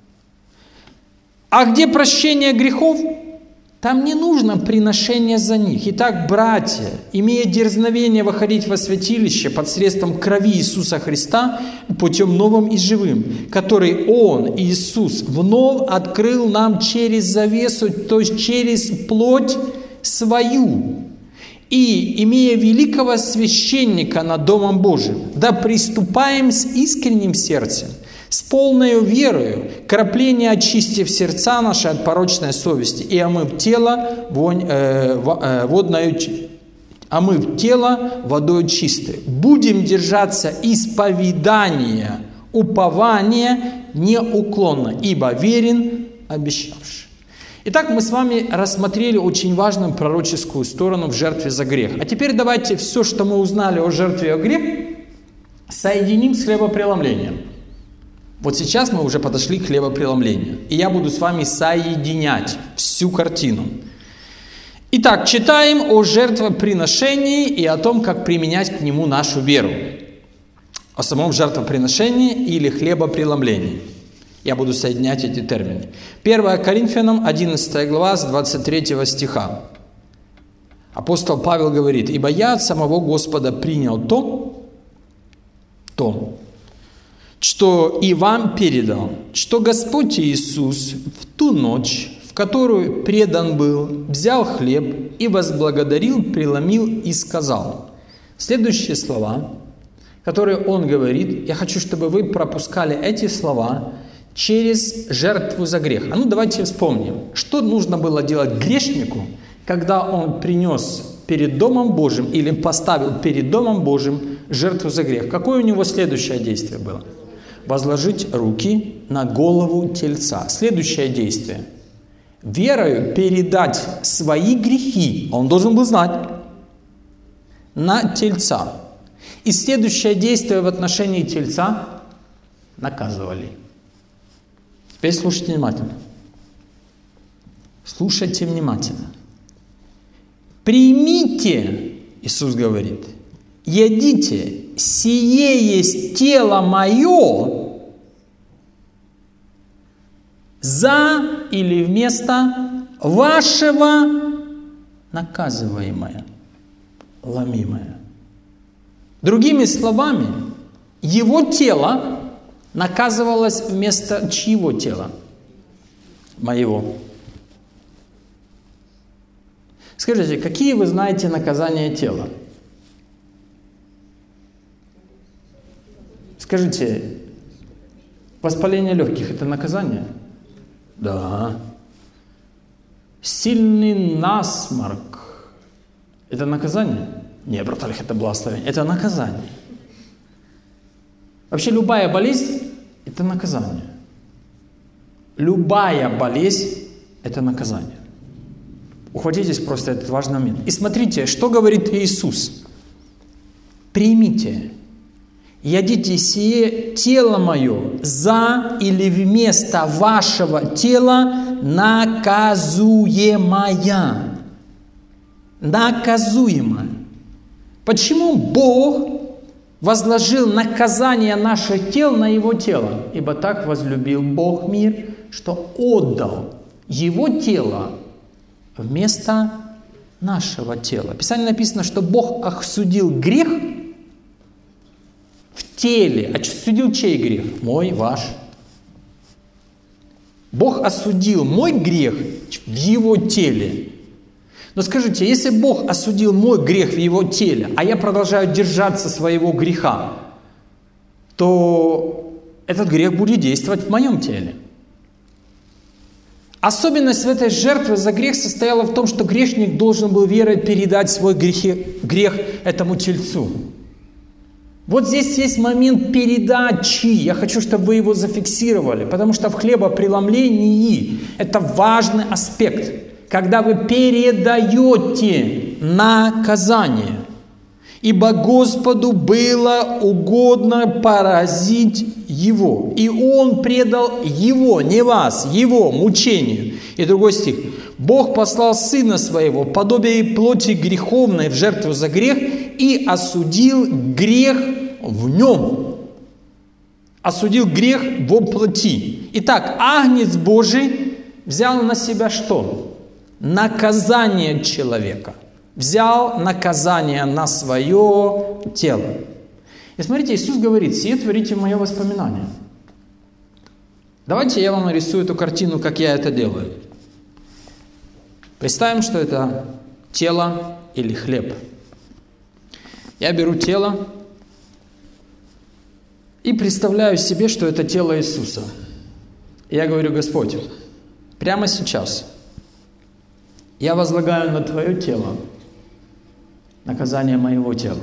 А где прощение грехов? Там не нужно приношение за них. Итак, братья, имея дерзновение выходить во святилище под средством крови Иисуса Христа путем новым и живым, который Он, Иисус, вновь открыл нам через завесу, то есть через плоть свою, и, имея великого священника над Домом Божиим, да приступаем с искренним сердцем, с полною верою, крапление очистив сердца наши от порочной совести, и омыв тело водой чистой. Будем держаться исповедания, упования неуклонно, ибо верен обещавший. Итак, мы с вами рассмотрели очень важную пророческую сторону в жертве за грех. А теперь давайте все, что мы узнали о жертве за грех, соединим с хлебопреломлением. Вот сейчас мы уже подошли к хлебопреломлению. И я буду с вами соединять всю картину. Итак, читаем о жертвоприношении и о том, как применять к нему нашу веру. О самом жертвоприношении или хлебопреломлении. Я буду соединять эти термины. 1 Коринфянам 11 глава с 23 стиха. Апостол Павел говорит: «Ибо я от самого Господа принял то, что и вам передал, что Господь Иисус в ту ночь, в которую предан был, взял хлеб и возблагодарил, преломил и сказал». Следующие слова, которые он говорит, я хочу, чтобы вы пропускали эти слова через жертву за грех. А ну давайте вспомним, что нужно было делать грешнику, когда он принес перед Домом Божьим или поставил перед Домом Божьим жертву за грех. Какое у него следующее действие было? Возложить руки на голову тельца. Следующее действие. Верою передать свои грехи, он должен был знать, на тельца. И следующее действие в отношении тельца – наказывали. Теперь слушайте внимательно. Слушайте внимательно. «Примите, — Иисус говорит, — едите, сие есть тело мое за или вместо вашего наказываемое, ломимое». Другими словами, его тело наказывалось вместо чьего тела? Моего. Скажите, какие вы знаете наказания тела? Скажите, воспаление легких – это наказание? Да. Сильный насморк – это наказание? Нет, брат Олег, это благословение. Это наказание. Вообще любая болезнь – это наказание. Любая болезнь – это наказание. Ухватитесь просто этот важный момент. И смотрите, что говорит Иисус. «Примите, Ядите сие тело мое за или вместо вашего тела наказуемое. Наказуемое. Почему Бог возложил наказание наших тел на Его тело? Ибо так возлюбил Бог мир, что отдал Его тело вместо нашего тела. В Писании написано, что Бог осудил грех в теле. Осудил чей грех? Мой, ваш. Бог осудил мой грех в Его теле. Но скажите, если Бог осудил мой грех в Его теле, а я продолжаю держаться своего греха, то этот грех будет действовать в моем теле. Особенность в этой жертве за грех состояла в том, что грешник должен был верой передать свой грех этому тельцу. Вот здесь есть момент передачи. Я хочу, чтобы вы его зафиксировали, потому что в хлебопреломлении это важный аспект. Когда вы передаете наказание. Ибо Господу было угодно поразить Его. И Он предал Его, не вас, Его мучению. И другой стих. Бог послал Сына Своего, подобие плоти греховной в жертву за грех, и осудил грех в Нем. Осудил грех во плоти. Итак, Агнец Божий взял на себя что? Наказание человека. Взял наказание на свое тело. И смотрите, Иисус говорит: «Сие творите в мое воспоминание». Давайте я вам нарисую эту картину, как я это делаю. Представим, что это тело или хлеб. Я беру тело и представляю себе, что это тело Иисуса. И я говорю: Господь, прямо сейчас я возлагаю на Твое тело наказание моего тела.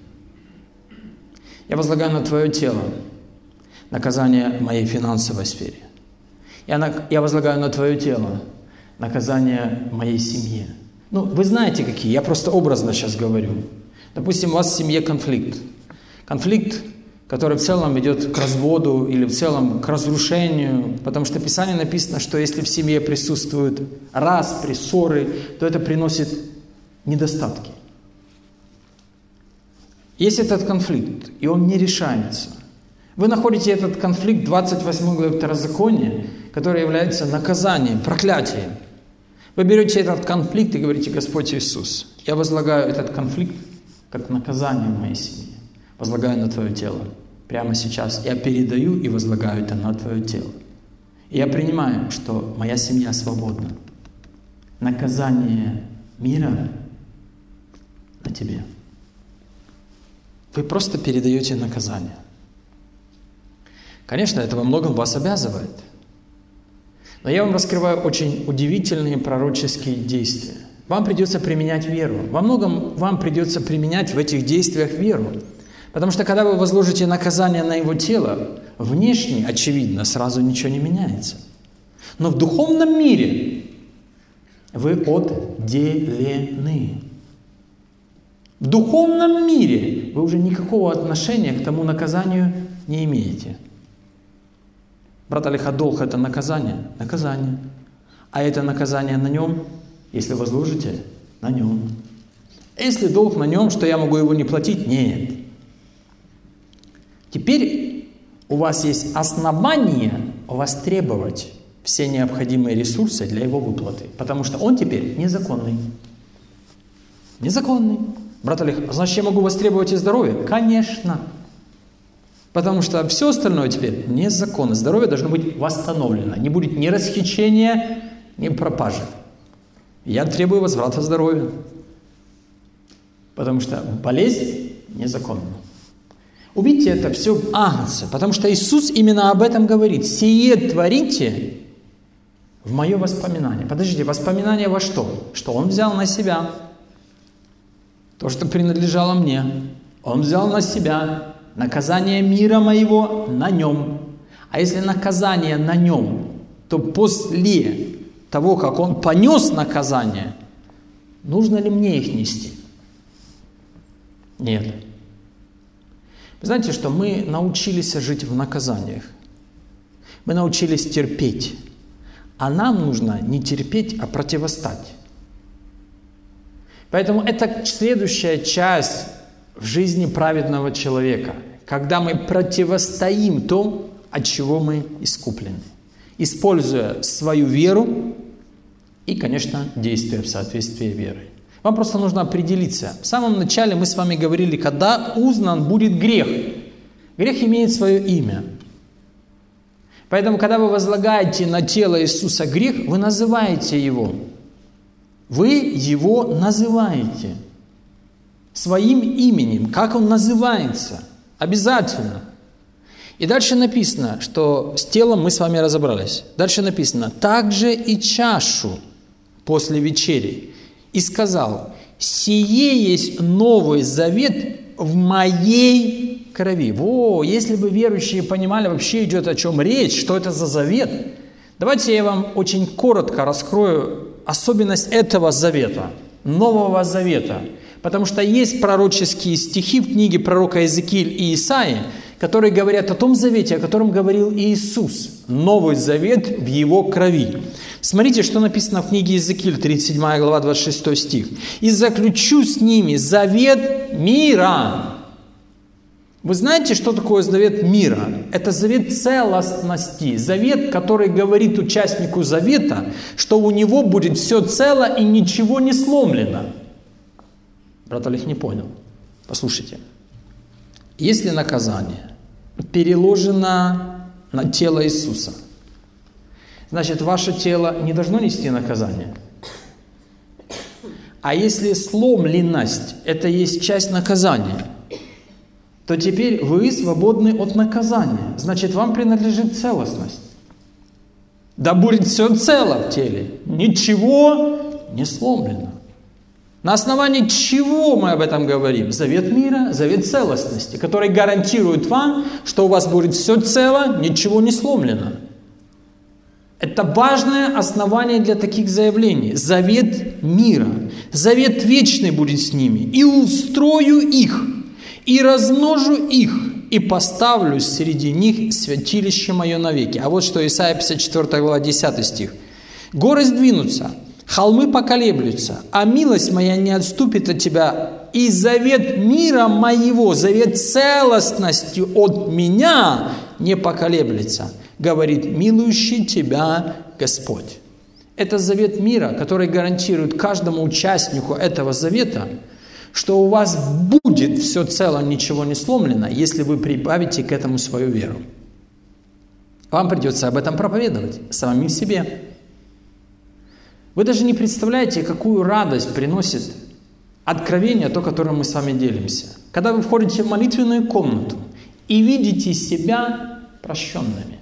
Я возлагаю на Твое тело наказание в моей финансовой сфере. Я возлагаю на Твое тело наказание в моей семье. Ну, вы знаете какие, я просто образно сейчас говорю. Допустим, у вас в семье конфликт. Конфликт, который в целом ведет к разводу или в целом к разрушению, потому что в Писании написано, что если в семье присутствуют распри, ссоры, то это приносит недостатки. Есть этот конфликт, и он не решается. Вы находите этот конфликт в 28 главе Второзакония, который является наказанием, проклятием. Вы берете этот конфликт и говорите: Господь Иисус, я возлагаю этот конфликт как наказание в моей семье. Возлагаю на Твое тело. Прямо сейчас я передаю и возлагаю это на Твое тело. И я принимаю, что моя семья свободна. Наказание мира на тебе. Вы просто передаете наказание. Конечно, это во многом вас обязывает. Но я вам раскрываю очень удивительные пророческие действия. Вам придется применять веру. Во многом вам придется применять в этих действиях веру. Потому что когда вы возложите наказание на его тело, внешне, очевидно, сразу ничего не меняется. Но в духовном мире вы отделены. В духовном мире вы уже никакого отношения к тому наказанию не имеете. Брат Алиха-долг – это наказание? Наказание. А это наказание на нем, если возложите, на нем. Если долг на нем, что я могу его не платить? Нет. Теперь у вас есть основания востребовать все необходимые ресурсы для его выплаты, потому что он теперь незаконный. Незаконный. Брат Олег, значит, я могу востребовать и здоровье? Конечно. Потому что все остальное теперь незаконно. Здоровье должно быть восстановлено. Не будет ни расхищения, ни пропажи. Я требую возврата здоровья. Потому что болезнь незаконна. Увидите это все в Агнце, потому что Иисус именно об этом говорит. «Сие творите в мое воспоминание». Подождите, воспоминание во что? Что Он взял на себя то, что принадлежало мне. Он взял на себя наказание мира моего на Нем. А если наказание на Нем, то после того, как Он понес наказание, нужно ли мне их нести? Нет. Знаете, что мы научились жить в наказаниях. Мы научились терпеть. А нам нужно не терпеть, а противостать. Поэтому это следующая часть в жизни праведного человека, когда мы противостоим тому, от чего мы искуплены, используя свою веру и, конечно, действия в соответствии с верой. Вам просто нужно определиться. В самом начале мы с вами говорили, когда узнан будет грех. Грех имеет свое имя. Поэтому, когда вы возлагаете на тело Иисуса грех, вы называете его. Вы его называете своим именем. Как он называется? Обязательно. И дальше написано, что с телом мы с вами разобрались. Дальше написано, также и чашу после вечери. И сказал, сие есть новый завет в моей крови. Если бы верующие понимали, вообще идет о чем речь, что это за завет. Давайте я вам очень коротко раскрою особенность этого завета, Нового Завета. Потому что есть пророческие стихи в книге пророка Иезекииль и Исаии, которые говорят о том завете, о котором говорил Иисус. Новый завет в его крови. Смотрите, что написано в книге Иезекииль, 37 глава, 26 стих. «И заключу с ними завет мира». Вы знаете, что такое завет мира? Это завет целостности. Завет, который говорит участнику завета, что у него будет все цело и ничего не сломлено. Брат Олег не понял. Послушайте. Если наказание переложено на тело Иисуса, значит, ваше тело не должно нести наказание. А если сломленность – это есть часть наказания, то теперь вы свободны от наказания. Значит, вам принадлежит целостность. Да будет все цело в теле. Ничего не сломлено. На основании чего мы об этом говорим? Завет мира, завет целостности, который гарантирует вам, что у вас будет все цело, ничего не сломлено. Это важное основание для таких заявлений. Завет мира. Завет вечный будет с ними. И устрою их, и размножу их, и поставлю среди них святилище мое навеки. А вот что Исайя 54 глава 10 стих. Горы сдвинутся, холмы поколеблются, а милость моя не отступит от тебя, и завет мира моего, завет целостности от меня не поколеблется, говорит милующий тебя Господь. Это завет мира, который гарантирует каждому участнику этого завета, что у вас будет все цело, ничего не сломлено, если вы прибавите к этому свою веру. Вам придется об этом проповедовать самим себе. Вы даже не представляете, какую радость приносит откровение, то, которым мы с вами делимся. Когда вы входите в молитвенную комнату и видите себя прощенными.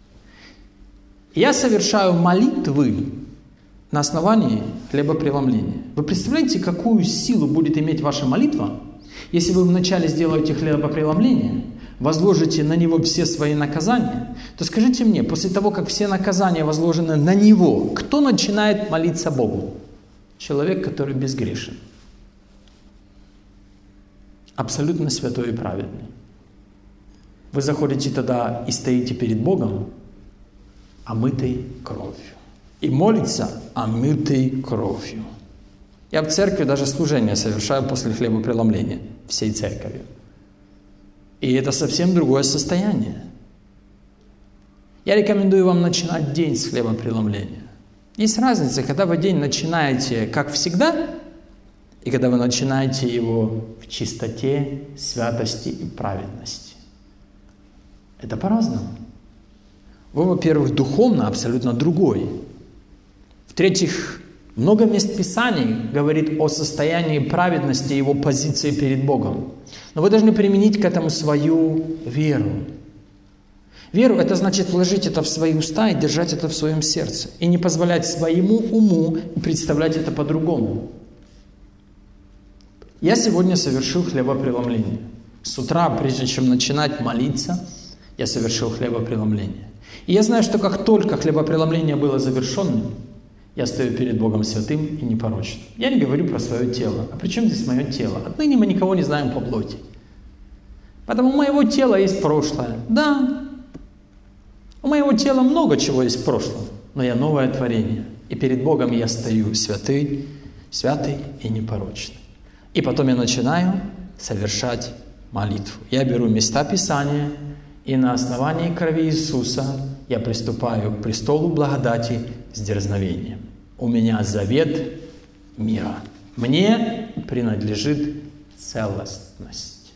Я совершаю молитвы на основании хлебопреломления. Вы представляете, какую силу будет иметь ваша молитва, если вы вначале сделаете хлебопреломление, возложите на него все свои наказания, то скажите мне, после того, как все наказания возложены на него, кто начинает молиться Богу? Человек, который безгрешен. Абсолютно святой и праведный. Вы заходите тогда и стоите перед Богом, омытой кровью. И молится омытой кровью. Я в церкви даже служение совершаю после хлебопреломления всей церковью. И это совсем другое состояние. Я рекомендую вам начинать день с хлебопреломления. Есть разница, когда вы день начинаете как всегда, и когда вы начинаете его в чистоте, святости и праведности. Это по-разному. Вы, во-первых, духовно абсолютно другой. В-третьих, много мест Писаний говорит о состоянии праведности и его позиции перед Богом. Но вы должны применить к этому свою веру. Веру – это значит вложить это в свои уста и держать это в своем сердце. И не позволять своему уму представлять это по-другому. Я сегодня совершил хлебопреломление. С утра, прежде чем начинать молиться, я совершил хлебопреломление. И я знаю, что как только хлебопреломление было завершенным, я стою перед Богом святым и непорочным. Я не говорю про свое тело. А при чем здесь мое тело? Отныне мы никого не знаем по плоти. Потому у моего тела есть прошлое. Да, у моего тела много чего есть в прошлом, но я новое творение. И перед Богом я стою святый и непорочный. И потом я начинаю совершать молитву. Я беру места Писания, и на основании крови Иисуса я приступаю к престолу благодати с дерзновением. У меня завет мира. Мне принадлежит целостность.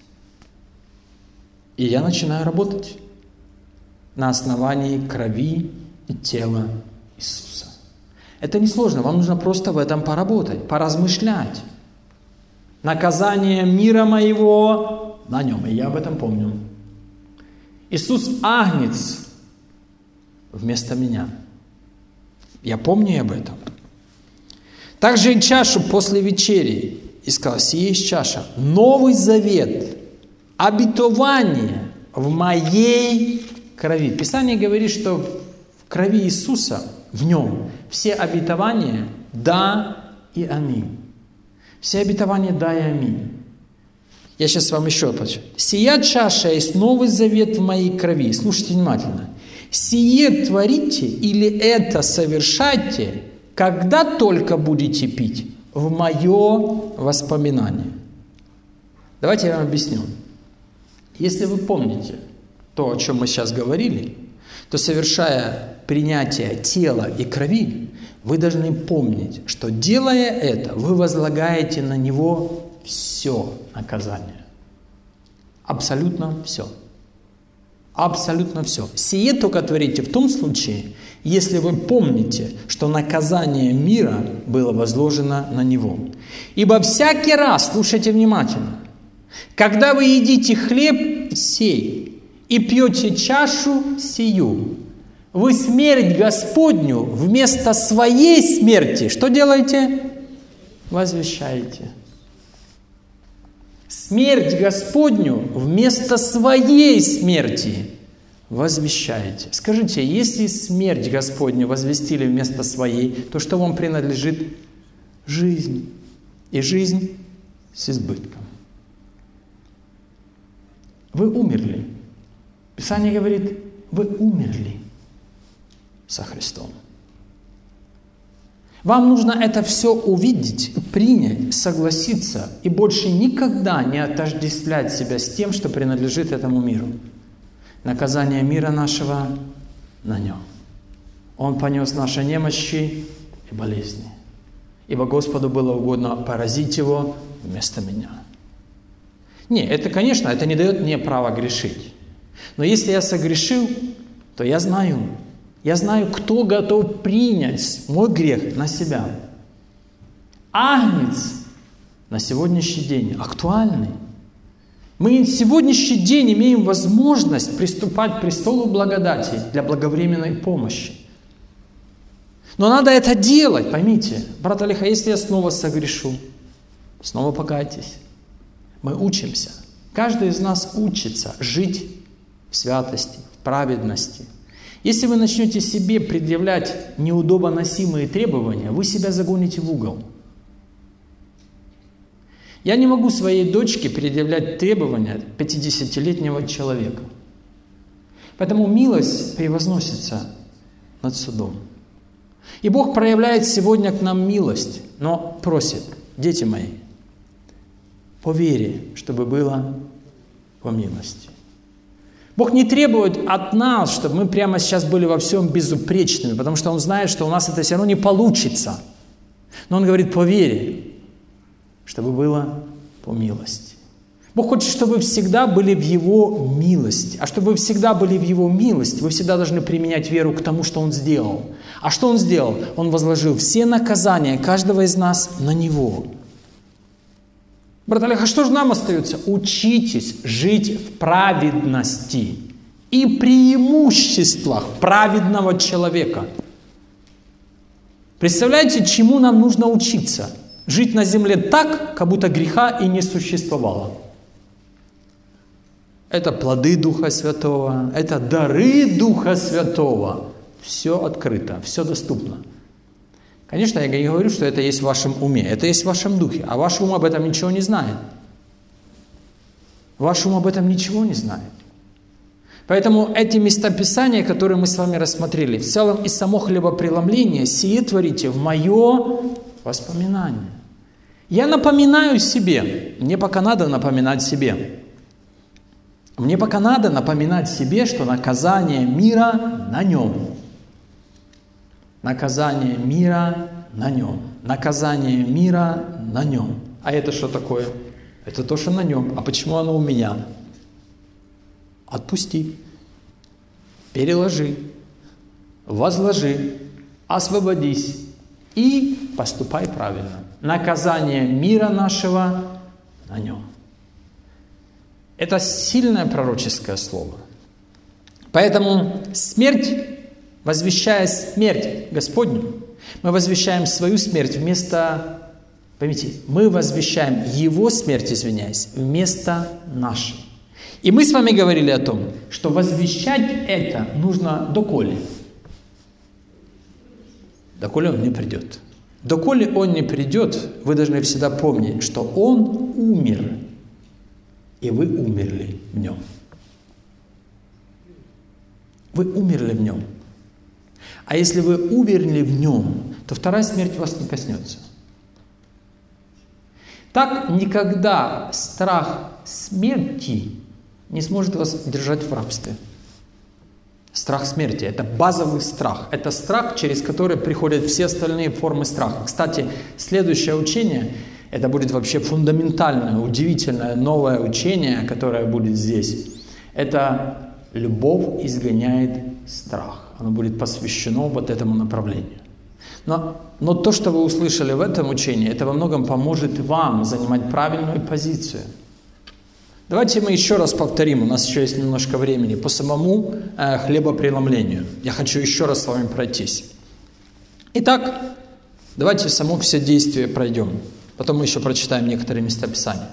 И я начинаю работать на основании крови и тела Иисуса. Это несложно, вам нужно просто в этом поработать, поразмышлять. Наказание мира моего на нем, и я об этом помню. Иисус агнец вместо меня. Я помню и об этом. Также и чашу после вечери. И сказал: сие есть чаша, новый завет, обетование в моей крови. Писание говорит, что в крови Иисуса, в нем, все обетования да и аминь. Все обетования да и аминь. Я сейчас вам еще почитаю. Сия чаша есть новый завет в моей крови. Слушайте внимательно. Сие творите или это совершайте, когда только будете пить, в мое воспоминание. Давайте я вам объясню. Если вы помните то, о чем мы сейчас говорили, то, совершая принятие тела и крови, вы должны помнить, что, делая это, вы возлагаете на него все наказание. Абсолютно все. Абсолютно все. Сие только творите в том случае, если вы помните, что наказание мира было возложено на него. Ибо всякий раз, слушайте внимательно, когда вы едите хлеб сей и пьете чашу сию, вы смерть Господню вместо своей смерти, что делаете? Возвещаете. Смерть Господню вместо своей смерти возвещаете. Скажите, если смерть Господню возвестили вместо своей, то что вам принадлежит? Жизнь. И жизнь с избытком. Вы умерли. Писание говорит, вы умерли со Христом. Вам нужно это все увидеть, принять, согласиться и больше никогда не отождествлять себя с тем, что принадлежит этому миру. Наказание мира нашего на нем. Он понес наши немощи и болезни. Ибо Господу было угодно поразить его вместо меня. Не, это, конечно, это не дает мне права грешить. Но если я согрешил, то я знаю, кто готов принять мой грех на себя. Агнец на сегодняшний день актуальный. Мы в сегодняшний день имеем возможность приступать к престолу благодати для благовременной помощи. Но надо это делать, поймите. Брат Олег, если я снова согрешу, снова покайтесь. Мы учимся. Каждый из нас учится жить в святости, в праведности. Если вы начнете себе предъявлять неудобоносимые требования, вы себя загоните в угол. Я не могу своей дочке предъявлять требования 50-летнего человека. Поэтому милость превозносится над судом. И Бог проявляет сегодня к нам милость, но просит: дети мои, по вере, чтобы было по милости. Бог не требует от нас, чтобы мы прямо сейчас были во всем безупречными, потому что Он знает, что у нас это все равно не получится. Но Он говорит по вере, чтобы было по милости. Бог хочет, чтобы вы всегда были в Его милости. А чтобы вы всегда были в Его милости, вы всегда должны применять веру к тому, что Он сделал. А что Он сделал? Он возложил все наказания каждого из нас на Него. Брат Олег, а что же нам остается? Учитесь жить в праведности и преимуществах праведного человека. Представляете, чему нам нужно учиться? Жить на земле так, как будто греха и не существовало. Это плоды Духа Святого, это дары Духа Святого. Все открыто, все доступно. Конечно, я не говорю, что это есть в вашем уме, это есть в вашем духе, а ваш ум об этом ничего не знает. Ваш ум об этом ничего не знает. Поэтому эти местописания, которые мы с вами рассмотрели, в целом и само хлебопреломление, сие творите в мое воспоминание. Я напоминаю себе, мне пока надо напоминать себе. Мне пока надо напоминать себе, что наказание мира на нем. Наказание мира на нем. Наказание мира на нем. А это что такое? Это то, что на нем. А почему оно у меня? Отпусти, переложи, возложи, освободись и поступай правильно. Наказание мира нашего на нем. Это сильное пророческое слово. Поэтому смерть, возвещая смерть Господню, мы возвещаем свою смерть вместо, поймите, мы возвещаем Его смерть, извиняюсь, вместо нашей. И мы с вами говорили о том, что возвещать это нужно доколе. Доколе Он не придет. Доколе Он не придет, вы должны всегда помнить, что Он умер, и вы умерли в Нем. Вы умерли в Нем. А если вы умерли в Нем, то вторая смерть вас не коснется. Так никогда страх смерти не сможет вас держать в рабстве. Страх смерти – это базовый страх. Это страх, через который приходят все остальные формы страха. Кстати, следующее учение – это будет вообще фундаментальное, удивительное, новое учение, которое будет здесь. Это «Любовь изгоняет страх». Оно будет посвящено вот этому направлению. Но то, что вы услышали в этом учении, это во многом поможет вам занимать правильную позицию. Давайте мы еще раз повторим, у нас еще есть немножко времени, по самому хлебопреломлению. Я хочу еще раз с вами пройтись. Итак, давайте само все действие пройдем. Потом мы еще прочитаем некоторые местописания.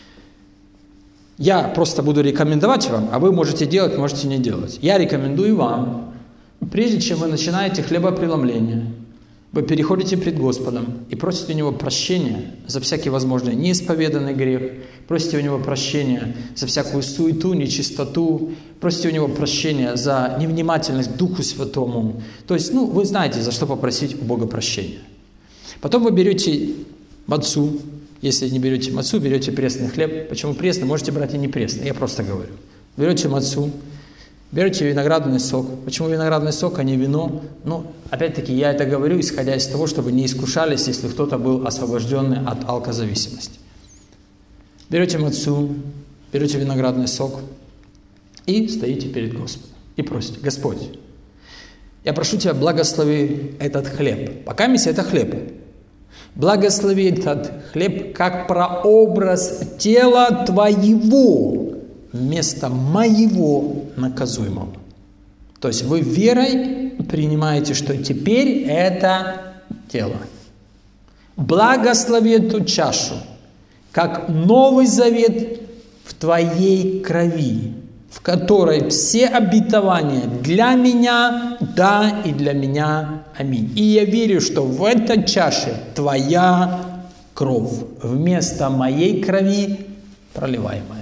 Я просто буду рекомендовать вам, а вы можете делать, можете не делать. Я рекомендую вам, прежде чем вы начинаете хлебопреломление, вы переходите пред Господом и просите у Него прощения за всякий возможный неисповеданный грех, просите у Него прощения за всякую суету, нечистоту, просите у Него прощения за невнимательность к Духу Святому. То есть, вы знаете, за что попросить у Бога прощения. Потом вы берете мацу, если не берете мацу, берете пресный хлеб. Почему пресный? Можете брать и не пресный, я просто говорю. Берете мацу, берете виноградный сок. Почему виноградный сок, а не вино? Опять-таки, я это говорю, исходя из того, чтобы не искушались, если кто-то был освобожденный от алкозависимости. Берете мацу, берете виноградный сок и стоите перед Господом. И просите: Господь, я прошу Тебя, благослови этот хлеб. Пока месяц это хлеб. Благослови этот хлеб как прообраз тела Твоего вместо моего наказуемого. То есть вы верой принимаете, что теперь это тело. Благослови эту чашу, как новый завет в Твоей крови, в которой все обетования для меня, да, и для меня, аминь. И я верю, что в этой чаше Твоя кровь вместо моей крови проливаемая.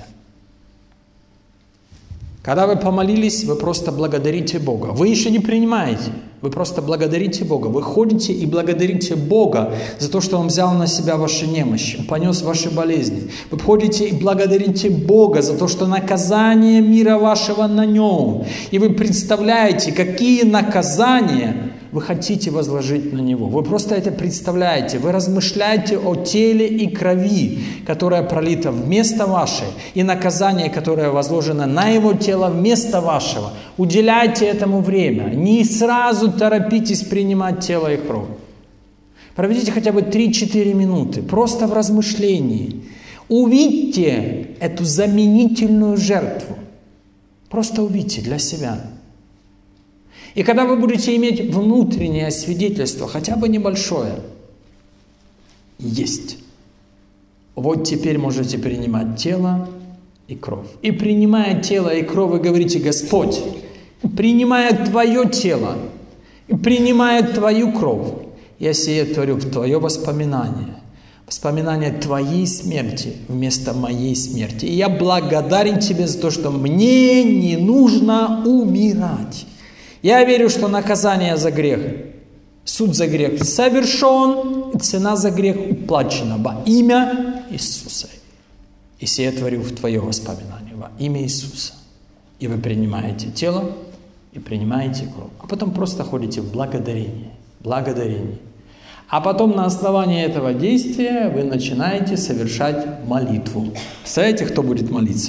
Когда вы помолились, вы просто благодарите Бога. Вы еще не принимаете, вы просто благодарите Бога. Вы ходите и благодарите Бога за то, что Он взял на себя ваши немощи, понес ваши болезни. Вы ходите и благодарите Бога за то, что наказание мира вашего на Нем. И вы представляете, какие наказания вы хотите возложить на Него. Вы просто это представляете. Вы размышляете о теле и крови, которая пролита вместо вашей, и наказание, которое возложено на Его тело вместо вашего. Уделяйте этому время. Не сразу торопитесь принимать тело и кровь. Проведите хотя бы 3-4 минуты, просто в размышлении. Увидьте эту заменительную жертву. Просто увидьте для себя. И когда вы будете иметь внутреннее свидетельство, хотя бы небольшое, есть. Вот теперь можете принимать тело и кровь. И принимая тело и кровь, вы говорите: Господь, принимая Твое тело, и принимая Твою кровь, я сие творю в Твое воспоминание. Вспоминание Твоей смерти вместо моей смерти. И я благодарен Тебе за то, что мне не нужно умирать. Я верю, что наказание за грех, суд за грех совершен, и цена за грех уплачена во имя Иисуса. И сие творю в Твое воспоминание во имя Иисуса. И вы принимаете тело и принимаете кровь. А потом просто ходите в благодарение. Благодарение. А потом на основании этого действия вы начинаете совершать молитву. Представляете, кто будет молиться?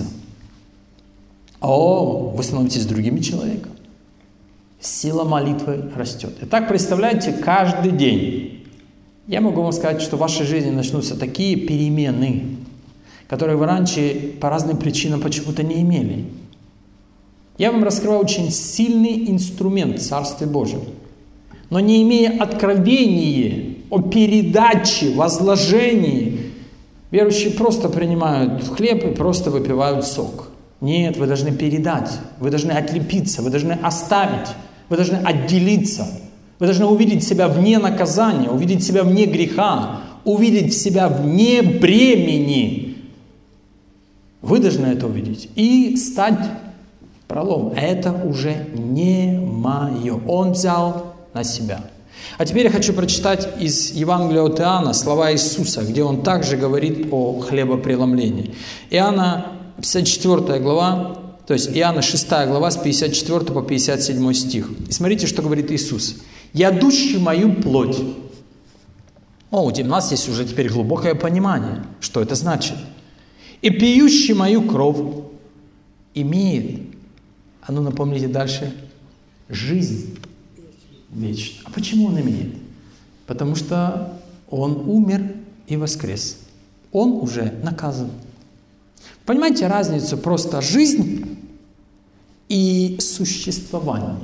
Вы становитесь другим человеком. Сила молитвы растет. Итак, представляете, каждый день я могу вам сказать, что в вашей жизни начнутся такие перемены, которые вы раньше по разным причинам почему-то не имели. Я вам раскрываю очень сильный инструмент в Царстве Божьем. Но не имея откровения о передаче, возложении, верующие просто принимают хлеб и просто выпивают сок. Нет, вы должны передать, вы должны отлепиться, вы должны оставить, вы должны отделиться. Вы должны увидеть себя вне наказания, увидеть себя вне греха, увидеть себя вне бремени. Вы должны это увидеть и стать пролом. Это уже не мое. Он взял на себя. А теперь я хочу прочитать из Евангелия от Иоанна слова Иисуса, где Он также говорит о хлебопреломлении. Иоанна 54 глава, то есть Иоанна 6 глава с 54 по 57 стих. И смотрите, что говорит Иисус. «Ядущий мою плоть». У нас есть уже теперь глубокое понимание, что это значит. «И пьющий мою кровь имеет». А ну напомните дальше. Жизнь вечную. А почему он имеет? Потому что он умер и воскрес. Он уже наказан. Понимаете разницу просто жизнь и существование?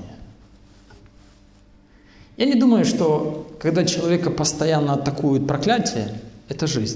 Я не думаю, что когда человека постоянно атакуют проклятие, это жизнь.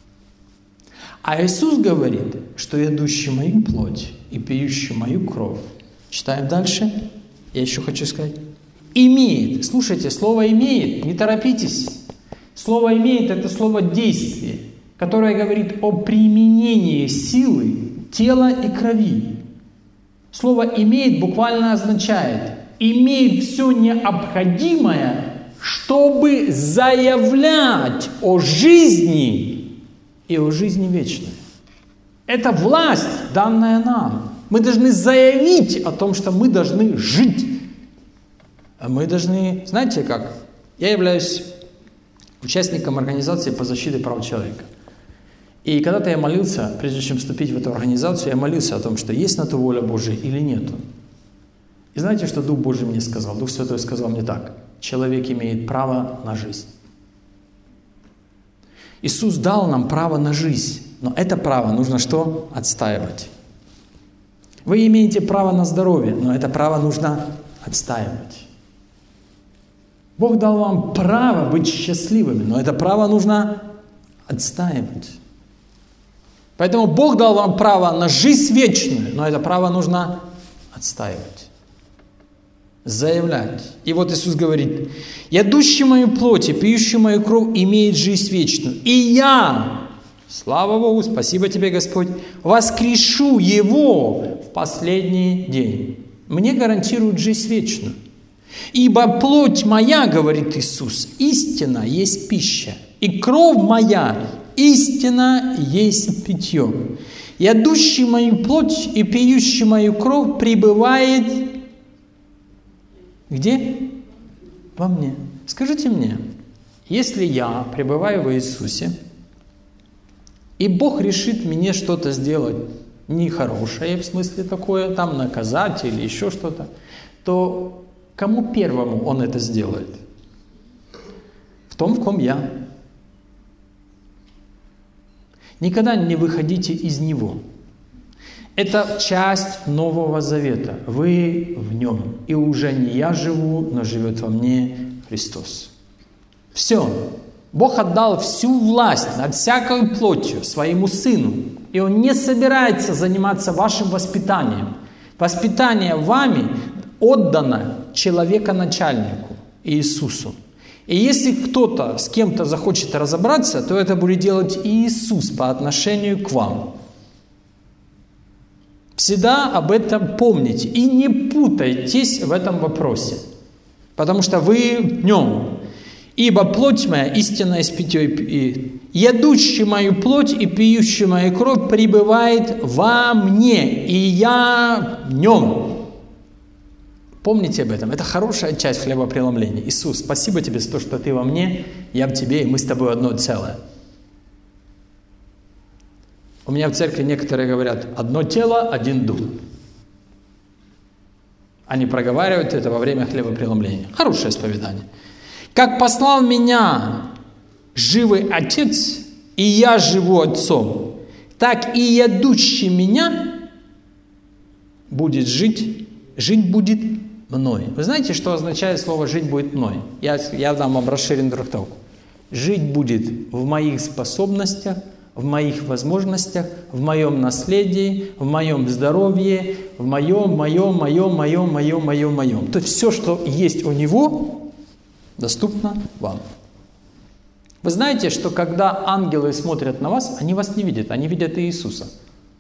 А Иисус говорит, что ядущий мою плоть и пьющий мою кровь. Читаем дальше. Я еще хочу сказать. Имеет. Слушайте, слово «имеет», не торопитесь. Слово «имеет» – это слово «действие», которое говорит о применении силы, тела и крови. Слово «имеет» буквально означает «имеет все необходимое, чтобы заявлять о жизни и о жизни вечной». Это власть, данная нам. Мы должны заявить о том, что мы должны жить. Мы должны, знаете как, я являюсь участником организации по защите прав человека. И когда-то я молился, прежде чем вступить в эту организацию, я молился о том, что есть на то воля Божия или нету. И знаете, что Дух Божий мне сказал? Дух Святой сказал мне так. Человек имеет право на жизнь. Иисус дал нам право на жизнь, но это право нужно что? Отстаивать. Вы имеете право на здоровье, но это право нужно отстаивать. Бог дал вам право быть счастливыми, но это право нужно отстаивать. Поэтому Бог дал вам право на жизнь вечную, но это право нужно отстаивать, заявлять. И вот Иисус говорит, «Ядущий мою плоть и пьющий мою кровь имеет жизнь вечную, и я, слава Богу, спасибо тебе, Господь, воскрешу его в последний день». Мне гарантируют жизнь вечную. «Ибо плоть моя, — говорит Иисус, — истина есть пища, и кровь моя истина есть питье. Ядущий мою плоть и пьющий мою кровь пребывает где? Во мне». Скажите мне, если я пребываю в Иисусе, и Бог решит мне что-то сделать нехорошее, в смысле такое, там наказать или еще что-то, то кому первому Он это сделает? В том, в ком я. Никогда не выходите из Него. Это часть Нового Завета. Вы в Нем. И уже не я живу, но живет во мне Христос. Все. Бог отдал всю власть над всякой плотью своему Сыну. И Он не собирается заниматься вашим воспитанием. Воспитание вами отдано человека-начальнику, Иисусу. И если кто-то с кем-то захочет разобраться, то это будет делать Иисус по отношению к вам. Всегда об этом помните и не путайтесь в этом вопросе, потому что вы в нем. Ибо плоть моя истинная с питьей, ядущий мою плоть и пьющий мою кровь пребывает во мне, и я в нем. Помните об этом. Это хорошая часть хлебопреломления. Иисус, спасибо тебе за то, что ты во мне, я в тебе, и мы с тобой одно целое. У меня в церкви некоторые говорят: одно тело, один дух. Они проговаривают это во время хлебопреломления. Хорошее исповедание. Как послал меня живый Отец, и я живу Отцом, так и ядущий меня будет жить будет мной. Вы знаете, что означает слово «жить будет мной»? Я дам вам расширенную трактовку. Жить будет в моих способностях, в моих возможностях, в моем наследии, в моем здоровье, в моем. То есть все, что есть у него, доступно вам. Вы знаете, что когда ангелы смотрят на вас, они вас не видят, они видят Иисуса.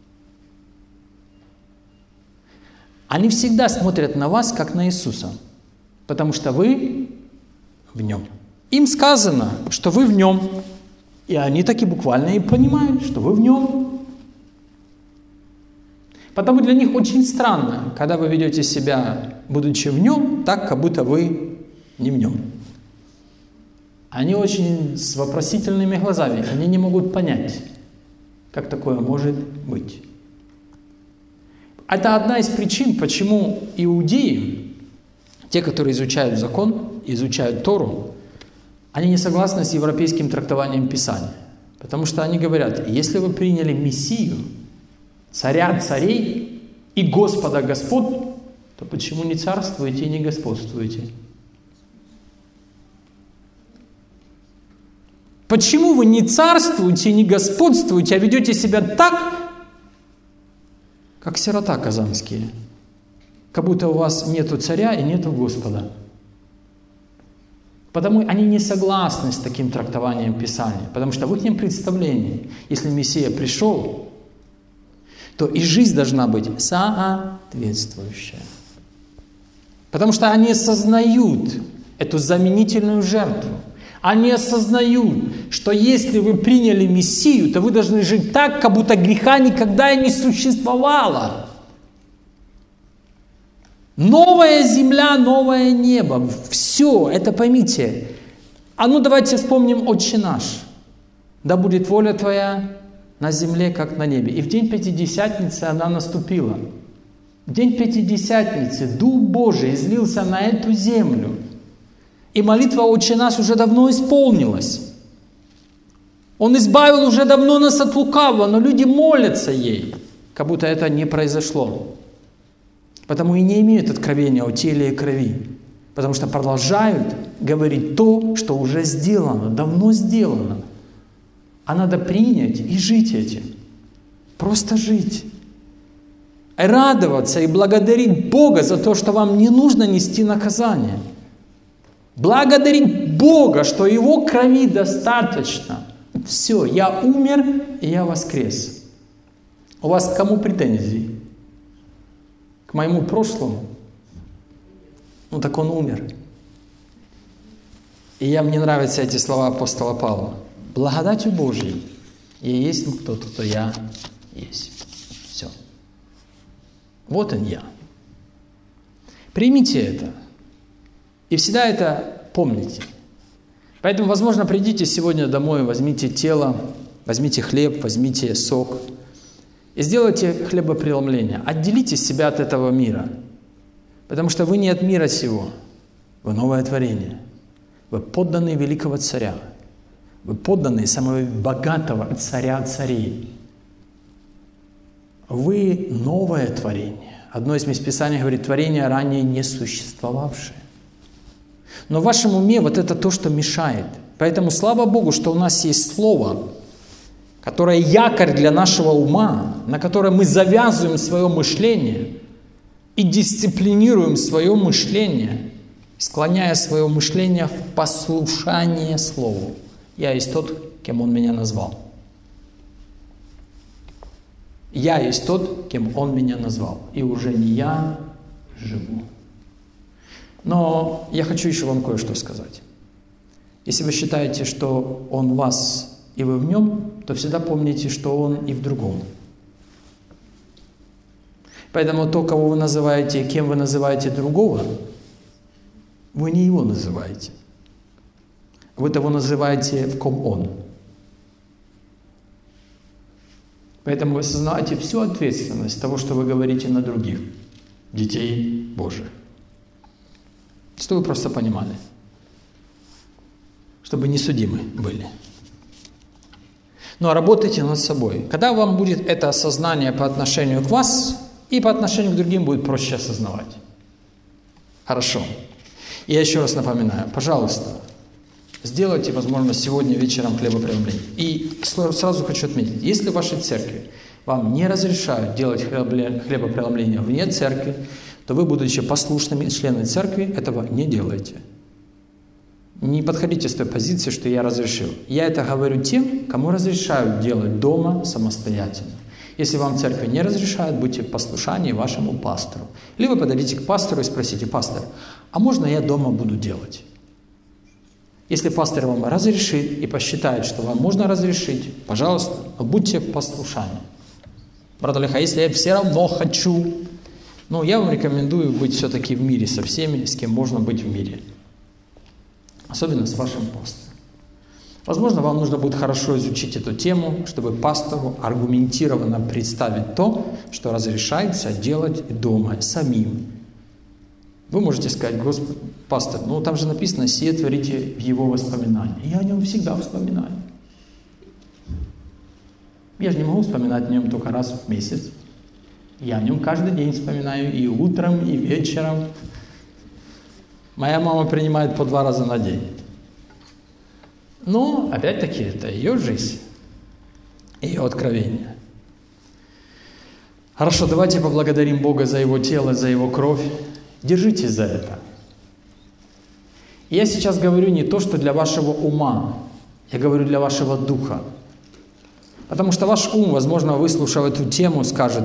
Они всегда смотрят на вас, как на Иисуса, потому что вы в Нем. Им сказано, что вы в Нем, и они таки буквально и понимают, что вы в Нем. Потому для них очень странно, когда вы ведете себя, будучи в Нем, так, как будто вы не в Нем. Они очень с вопросительными глазами, они не могут понять, как такое может быть. Это одна из причин, почему иудеи, те, которые изучают закон, изучают Тору, они не согласны с европейским трактованием Писания. Потому что они говорят: если вы приняли Мессию, царя царей и Господа Господ, то почему не царствуете и не господствуете? Почему вы не царствуете и не господствуете, а ведете себя так, как сирота казанские? Как будто у вас нету царя и нету Господа. Потому они не согласны с таким трактованием Писания. Потому что в их представлении, если Мессия пришел, то и жизнь должна быть соответствующая. Потому что они осознают эту заменительную жертву. Они осознают, что если вы приняли Мессию, то вы должны жить так, как будто греха никогда и не существовало. Новая земля, новое небо. Все, это поймите. А ну давайте вспомним «Отче наш». Да будет воля Твоя на земле, как на небе. И в день Пятидесятницы она наступила. В день Пятидесятницы Дух Божий излился на эту землю. И молитва «Отче наш» уже давно исполнилась. Он избавил уже давно нас от лукавого, но люди молятся ей, как будто это не произошло. Потому и не имеют откровения о теле и крови. Потому что продолжают говорить то, что уже сделано, давно сделано. А надо принять и жить этим. Просто жить. И радоваться и благодарить Бога за то, что вам не нужно нести наказание. Благодарить Бога, что Его крови достаточно. Все, я умер и я воскрес. У вас к кому претензии? К моему прошлому? Ну так он умер. И мне нравятся эти слова апостола Павла. Благодатью Божией я есть кто-то, то я есть. Все. Вот он я. Примите это. И всегда это помните. Поэтому, возможно, придите сегодня домой, возьмите тело, возьмите хлеб, возьмите сок и сделайте хлебопреломление. Отделите себя от этого мира. Потому что вы не от мира сего. Вы новое творение. Вы подданные великого царя. Вы подданные самого богатого царя царей. Вы новое творение. Одно из мест Писания говорит: творение ранее не существовавшее. Но в вашем уме вот это то, что мешает. Поэтому слава Богу, что у нас есть Слово, которое якорь для нашего ума, на котором мы завязываем свое мышление и дисциплинируем свое мышление. склоняя свое мышление в послушание Слову. Я есть тот, кем Он меня назвал. Я есть тот, кем Он меня назвал. И уже не я живу. Но я хочу еще вам кое-что сказать. Если вы считаете, что Он в вас и вы в Нем, то всегда помните, что Он и в другом. Поэтому то, кого вы называете, кем вы называете другого, вы не Его называете. Вы того называете, в ком Он. Поэтому вы осознаете всю ответственность того, что вы говорите на других, детей Божьих. Чтобы вы просто понимали. Чтобы не судимы были. Но работайте над собой. Когда вам будет это осознание по отношению к вас, и по отношению к другим будет проще осознавать. Хорошо. Я еще раз напоминаю, пожалуйста, сделайте, возможно, сегодня вечером хлебопреломление. И сразу хочу отметить, если в вашей церкви вам не разрешают делать хлебопреломление вне церкви, то вы, будучи послушными членами церкви, этого не делаете. Не подходите с той позиции, что я разрешил. Я это говорю тем, кому разрешают делать дома самостоятельно. Если вам церковь не разрешает, будьте в послушании вашему пастору. Или вы подойдите к пастору и спросите: пастор, а можно я дома буду делать? Если пастор вам разрешит и посчитает, что вам можно разрешить, пожалуйста, будьте в послушании. Брат Олег, а если я все равно хочу? Я вам рекомендую быть все-таки в мире со всеми, с кем можно быть в мире. Особенно с вашим пастором. Возможно, вам нужно будет хорошо изучить эту тему, чтобы пастору аргументированно представить то, что разрешается делать дома самим. Вы можете сказать: Господи, пастор, там же написано: «Сие творите в Его воспоминании». Я о Нем всегда вспоминаю. Я же не могу вспоминать о Нем только раз в месяц. Я о Нем каждый день вспоминаю, и утром, и вечером. Моя мама принимает по 2 раза на день. Но, опять-таки, это ее жизнь, ее откровение. Хорошо, давайте поблагодарим Бога за Его тело, за Его кровь. Держитесь за это. Я сейчас говорю не то, что для вашего ума. Я говорю для вашего духа. Потому что ваш ум, возможно, выслушав эту тему, скажет: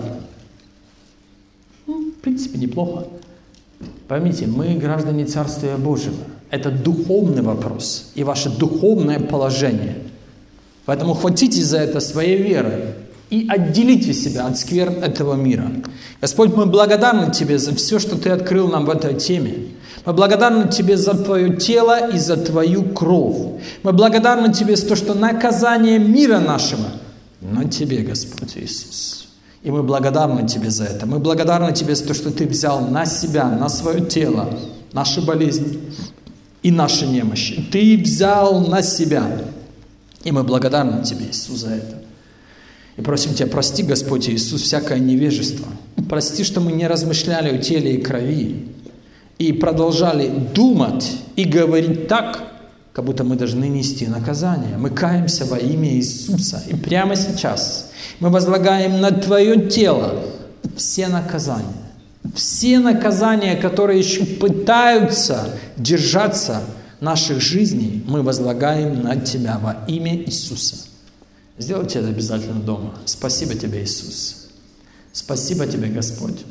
в принципе, неплохо. Поймите, мы граждане Царствия Божьего. Это духовный вопрос и ваше духовное положение. Поэтому хватитесь за это своей верой и отделите себя от скверн этого мира. Господь, мы благодарны Тебе за все, что Ты открыл нам в этой теме. Мы благодарны Тебе за Твое тело и за Твою кровь. Мы благодарны Тебе за то, что наказание мира нашего на Тебе, Господь Иисус. И мы благодарны Тебе за это. Мы благодарны Тебе за то, что Ты взял на себя, на свое тело, наши болезни и наши немощи. Ты взял на себя. И мы благодарны Тебе, Иисус, за это. И просим Тебя, прости, Господь Иисус, всякое невежество. Прости, что мы не размышляли о теле и крови. И продолжали думать и говорить так, как будто мы должны нести наказание. Мы каемся во имя Иисуса. И прямо сейчас мы возлагаем на Твое тело все наказания. Все наказания, которые еще пытаются держаться наших жизней, мы возлагаем на Тебя во имя Иисуса. Сделайте это обязательно дома. Спасибо Тебе, Иисус. Спасибо Тебе, Господь.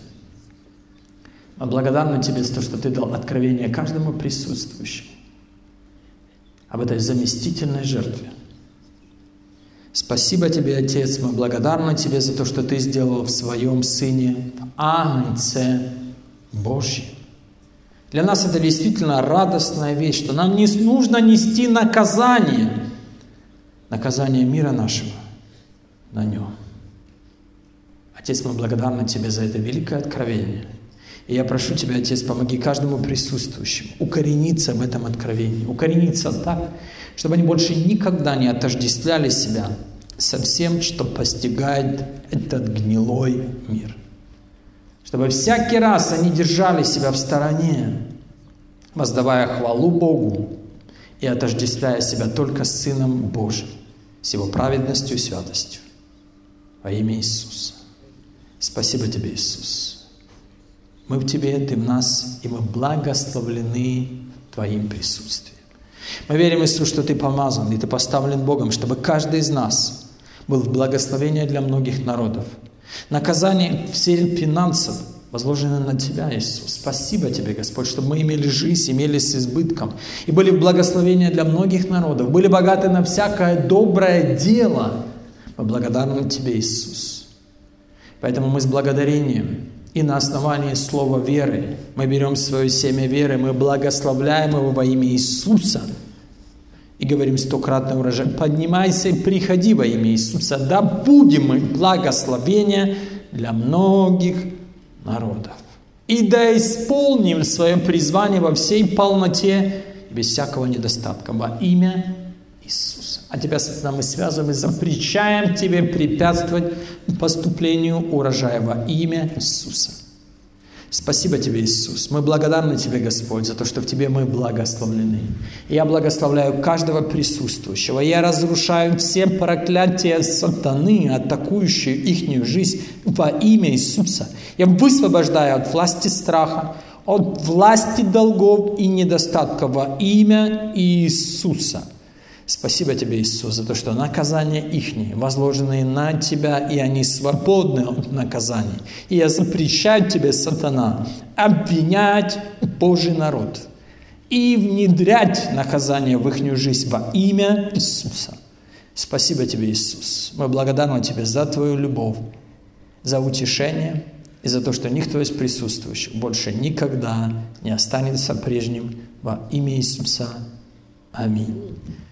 Мы благодарны Тебе за то, что Ты дал откровение каждому присутствующему об этой заместительной жертве. Спасибо Тебе, Отец, мы благодарны Тебе за то, что Ты сделал в Своем Сыне, в Агнце Божьем. Для нас это действительно радостная вещь, что нам не нужно нести наказание мира нашего на Нем. Отец, мы благодарны Тебе за это великое откровение. И я прошу Тебя, Отец, помоги каждому присутствующему укорениться в этом откровении, укорениться так, чтобы они больше никогда не отождествляли себя со всем, что постигает этот гнилой мир. Чтобы всякий раз они держали себя в стороне, воздавая хвалу Богу и отождествляя себя только с Сыном Божьим, с Его праведностью и святостью. Во имя Иисуса. Спасибо Тебе, Иисус. Мы в Тебе, Ты в нас, и мы благословлены Твоим присутствием. Мы верим, Иисус, что Ты помазан, и Ты поставлен Богом, чтобы каждый из нас был в благословении для многих народов. Наказание в сфере финансов возложено на Тебя, Иисус. Спасибо Тебе, Господь, чтобы мы имели жизнь, имели с избытком, и были в благословении для многих народов, были богаты на всякое доброе дело. Мы благодарны Тебе, Иисус. Поэтому мы с благодарением и на основании слова веры мы берем свое семя веры, мы благословляем его во имя Иисуса и говорим стократный урожай. Поднимайся и приходи во имя Иисуса. Да будем мы благословения для многих народов. И да исполним свое призвание во всей полноте, без всякого недостатка, во имя Иисуса. А Тебя, сатана, мы связываем и запрещаем Тебе препятствовать поступлению урожая во имя Иисуса. Спасибо Тебе, Иисус. Мы благодарны Тебе, Господь, за то, что в Тебе мы благословлены. И я благословляю каждого присутствующего. Я разрушаю все проклятия сатаны, атакующие ихнюю жизнь во имя Иисуса. Я высвобождаю от власти страха, от власти долгов и недостатков во имя Иисуса. Спасибо Тебе, Иисус, за то, что наказания ихние, возложенные на Тебя, и они свободны от наказаний. И я запрещаю Тебе, сатана, обвинять Божий народ и внедрять наказание в ихнюю жизнь во имя Иисуса. Спасибо Тебе, Иисус. Мы благодарны Тебе за Твою любовь, за утешение и за то, что никто из присутствующих больше никогда не останется прежним во имя Иисуса. Аминь.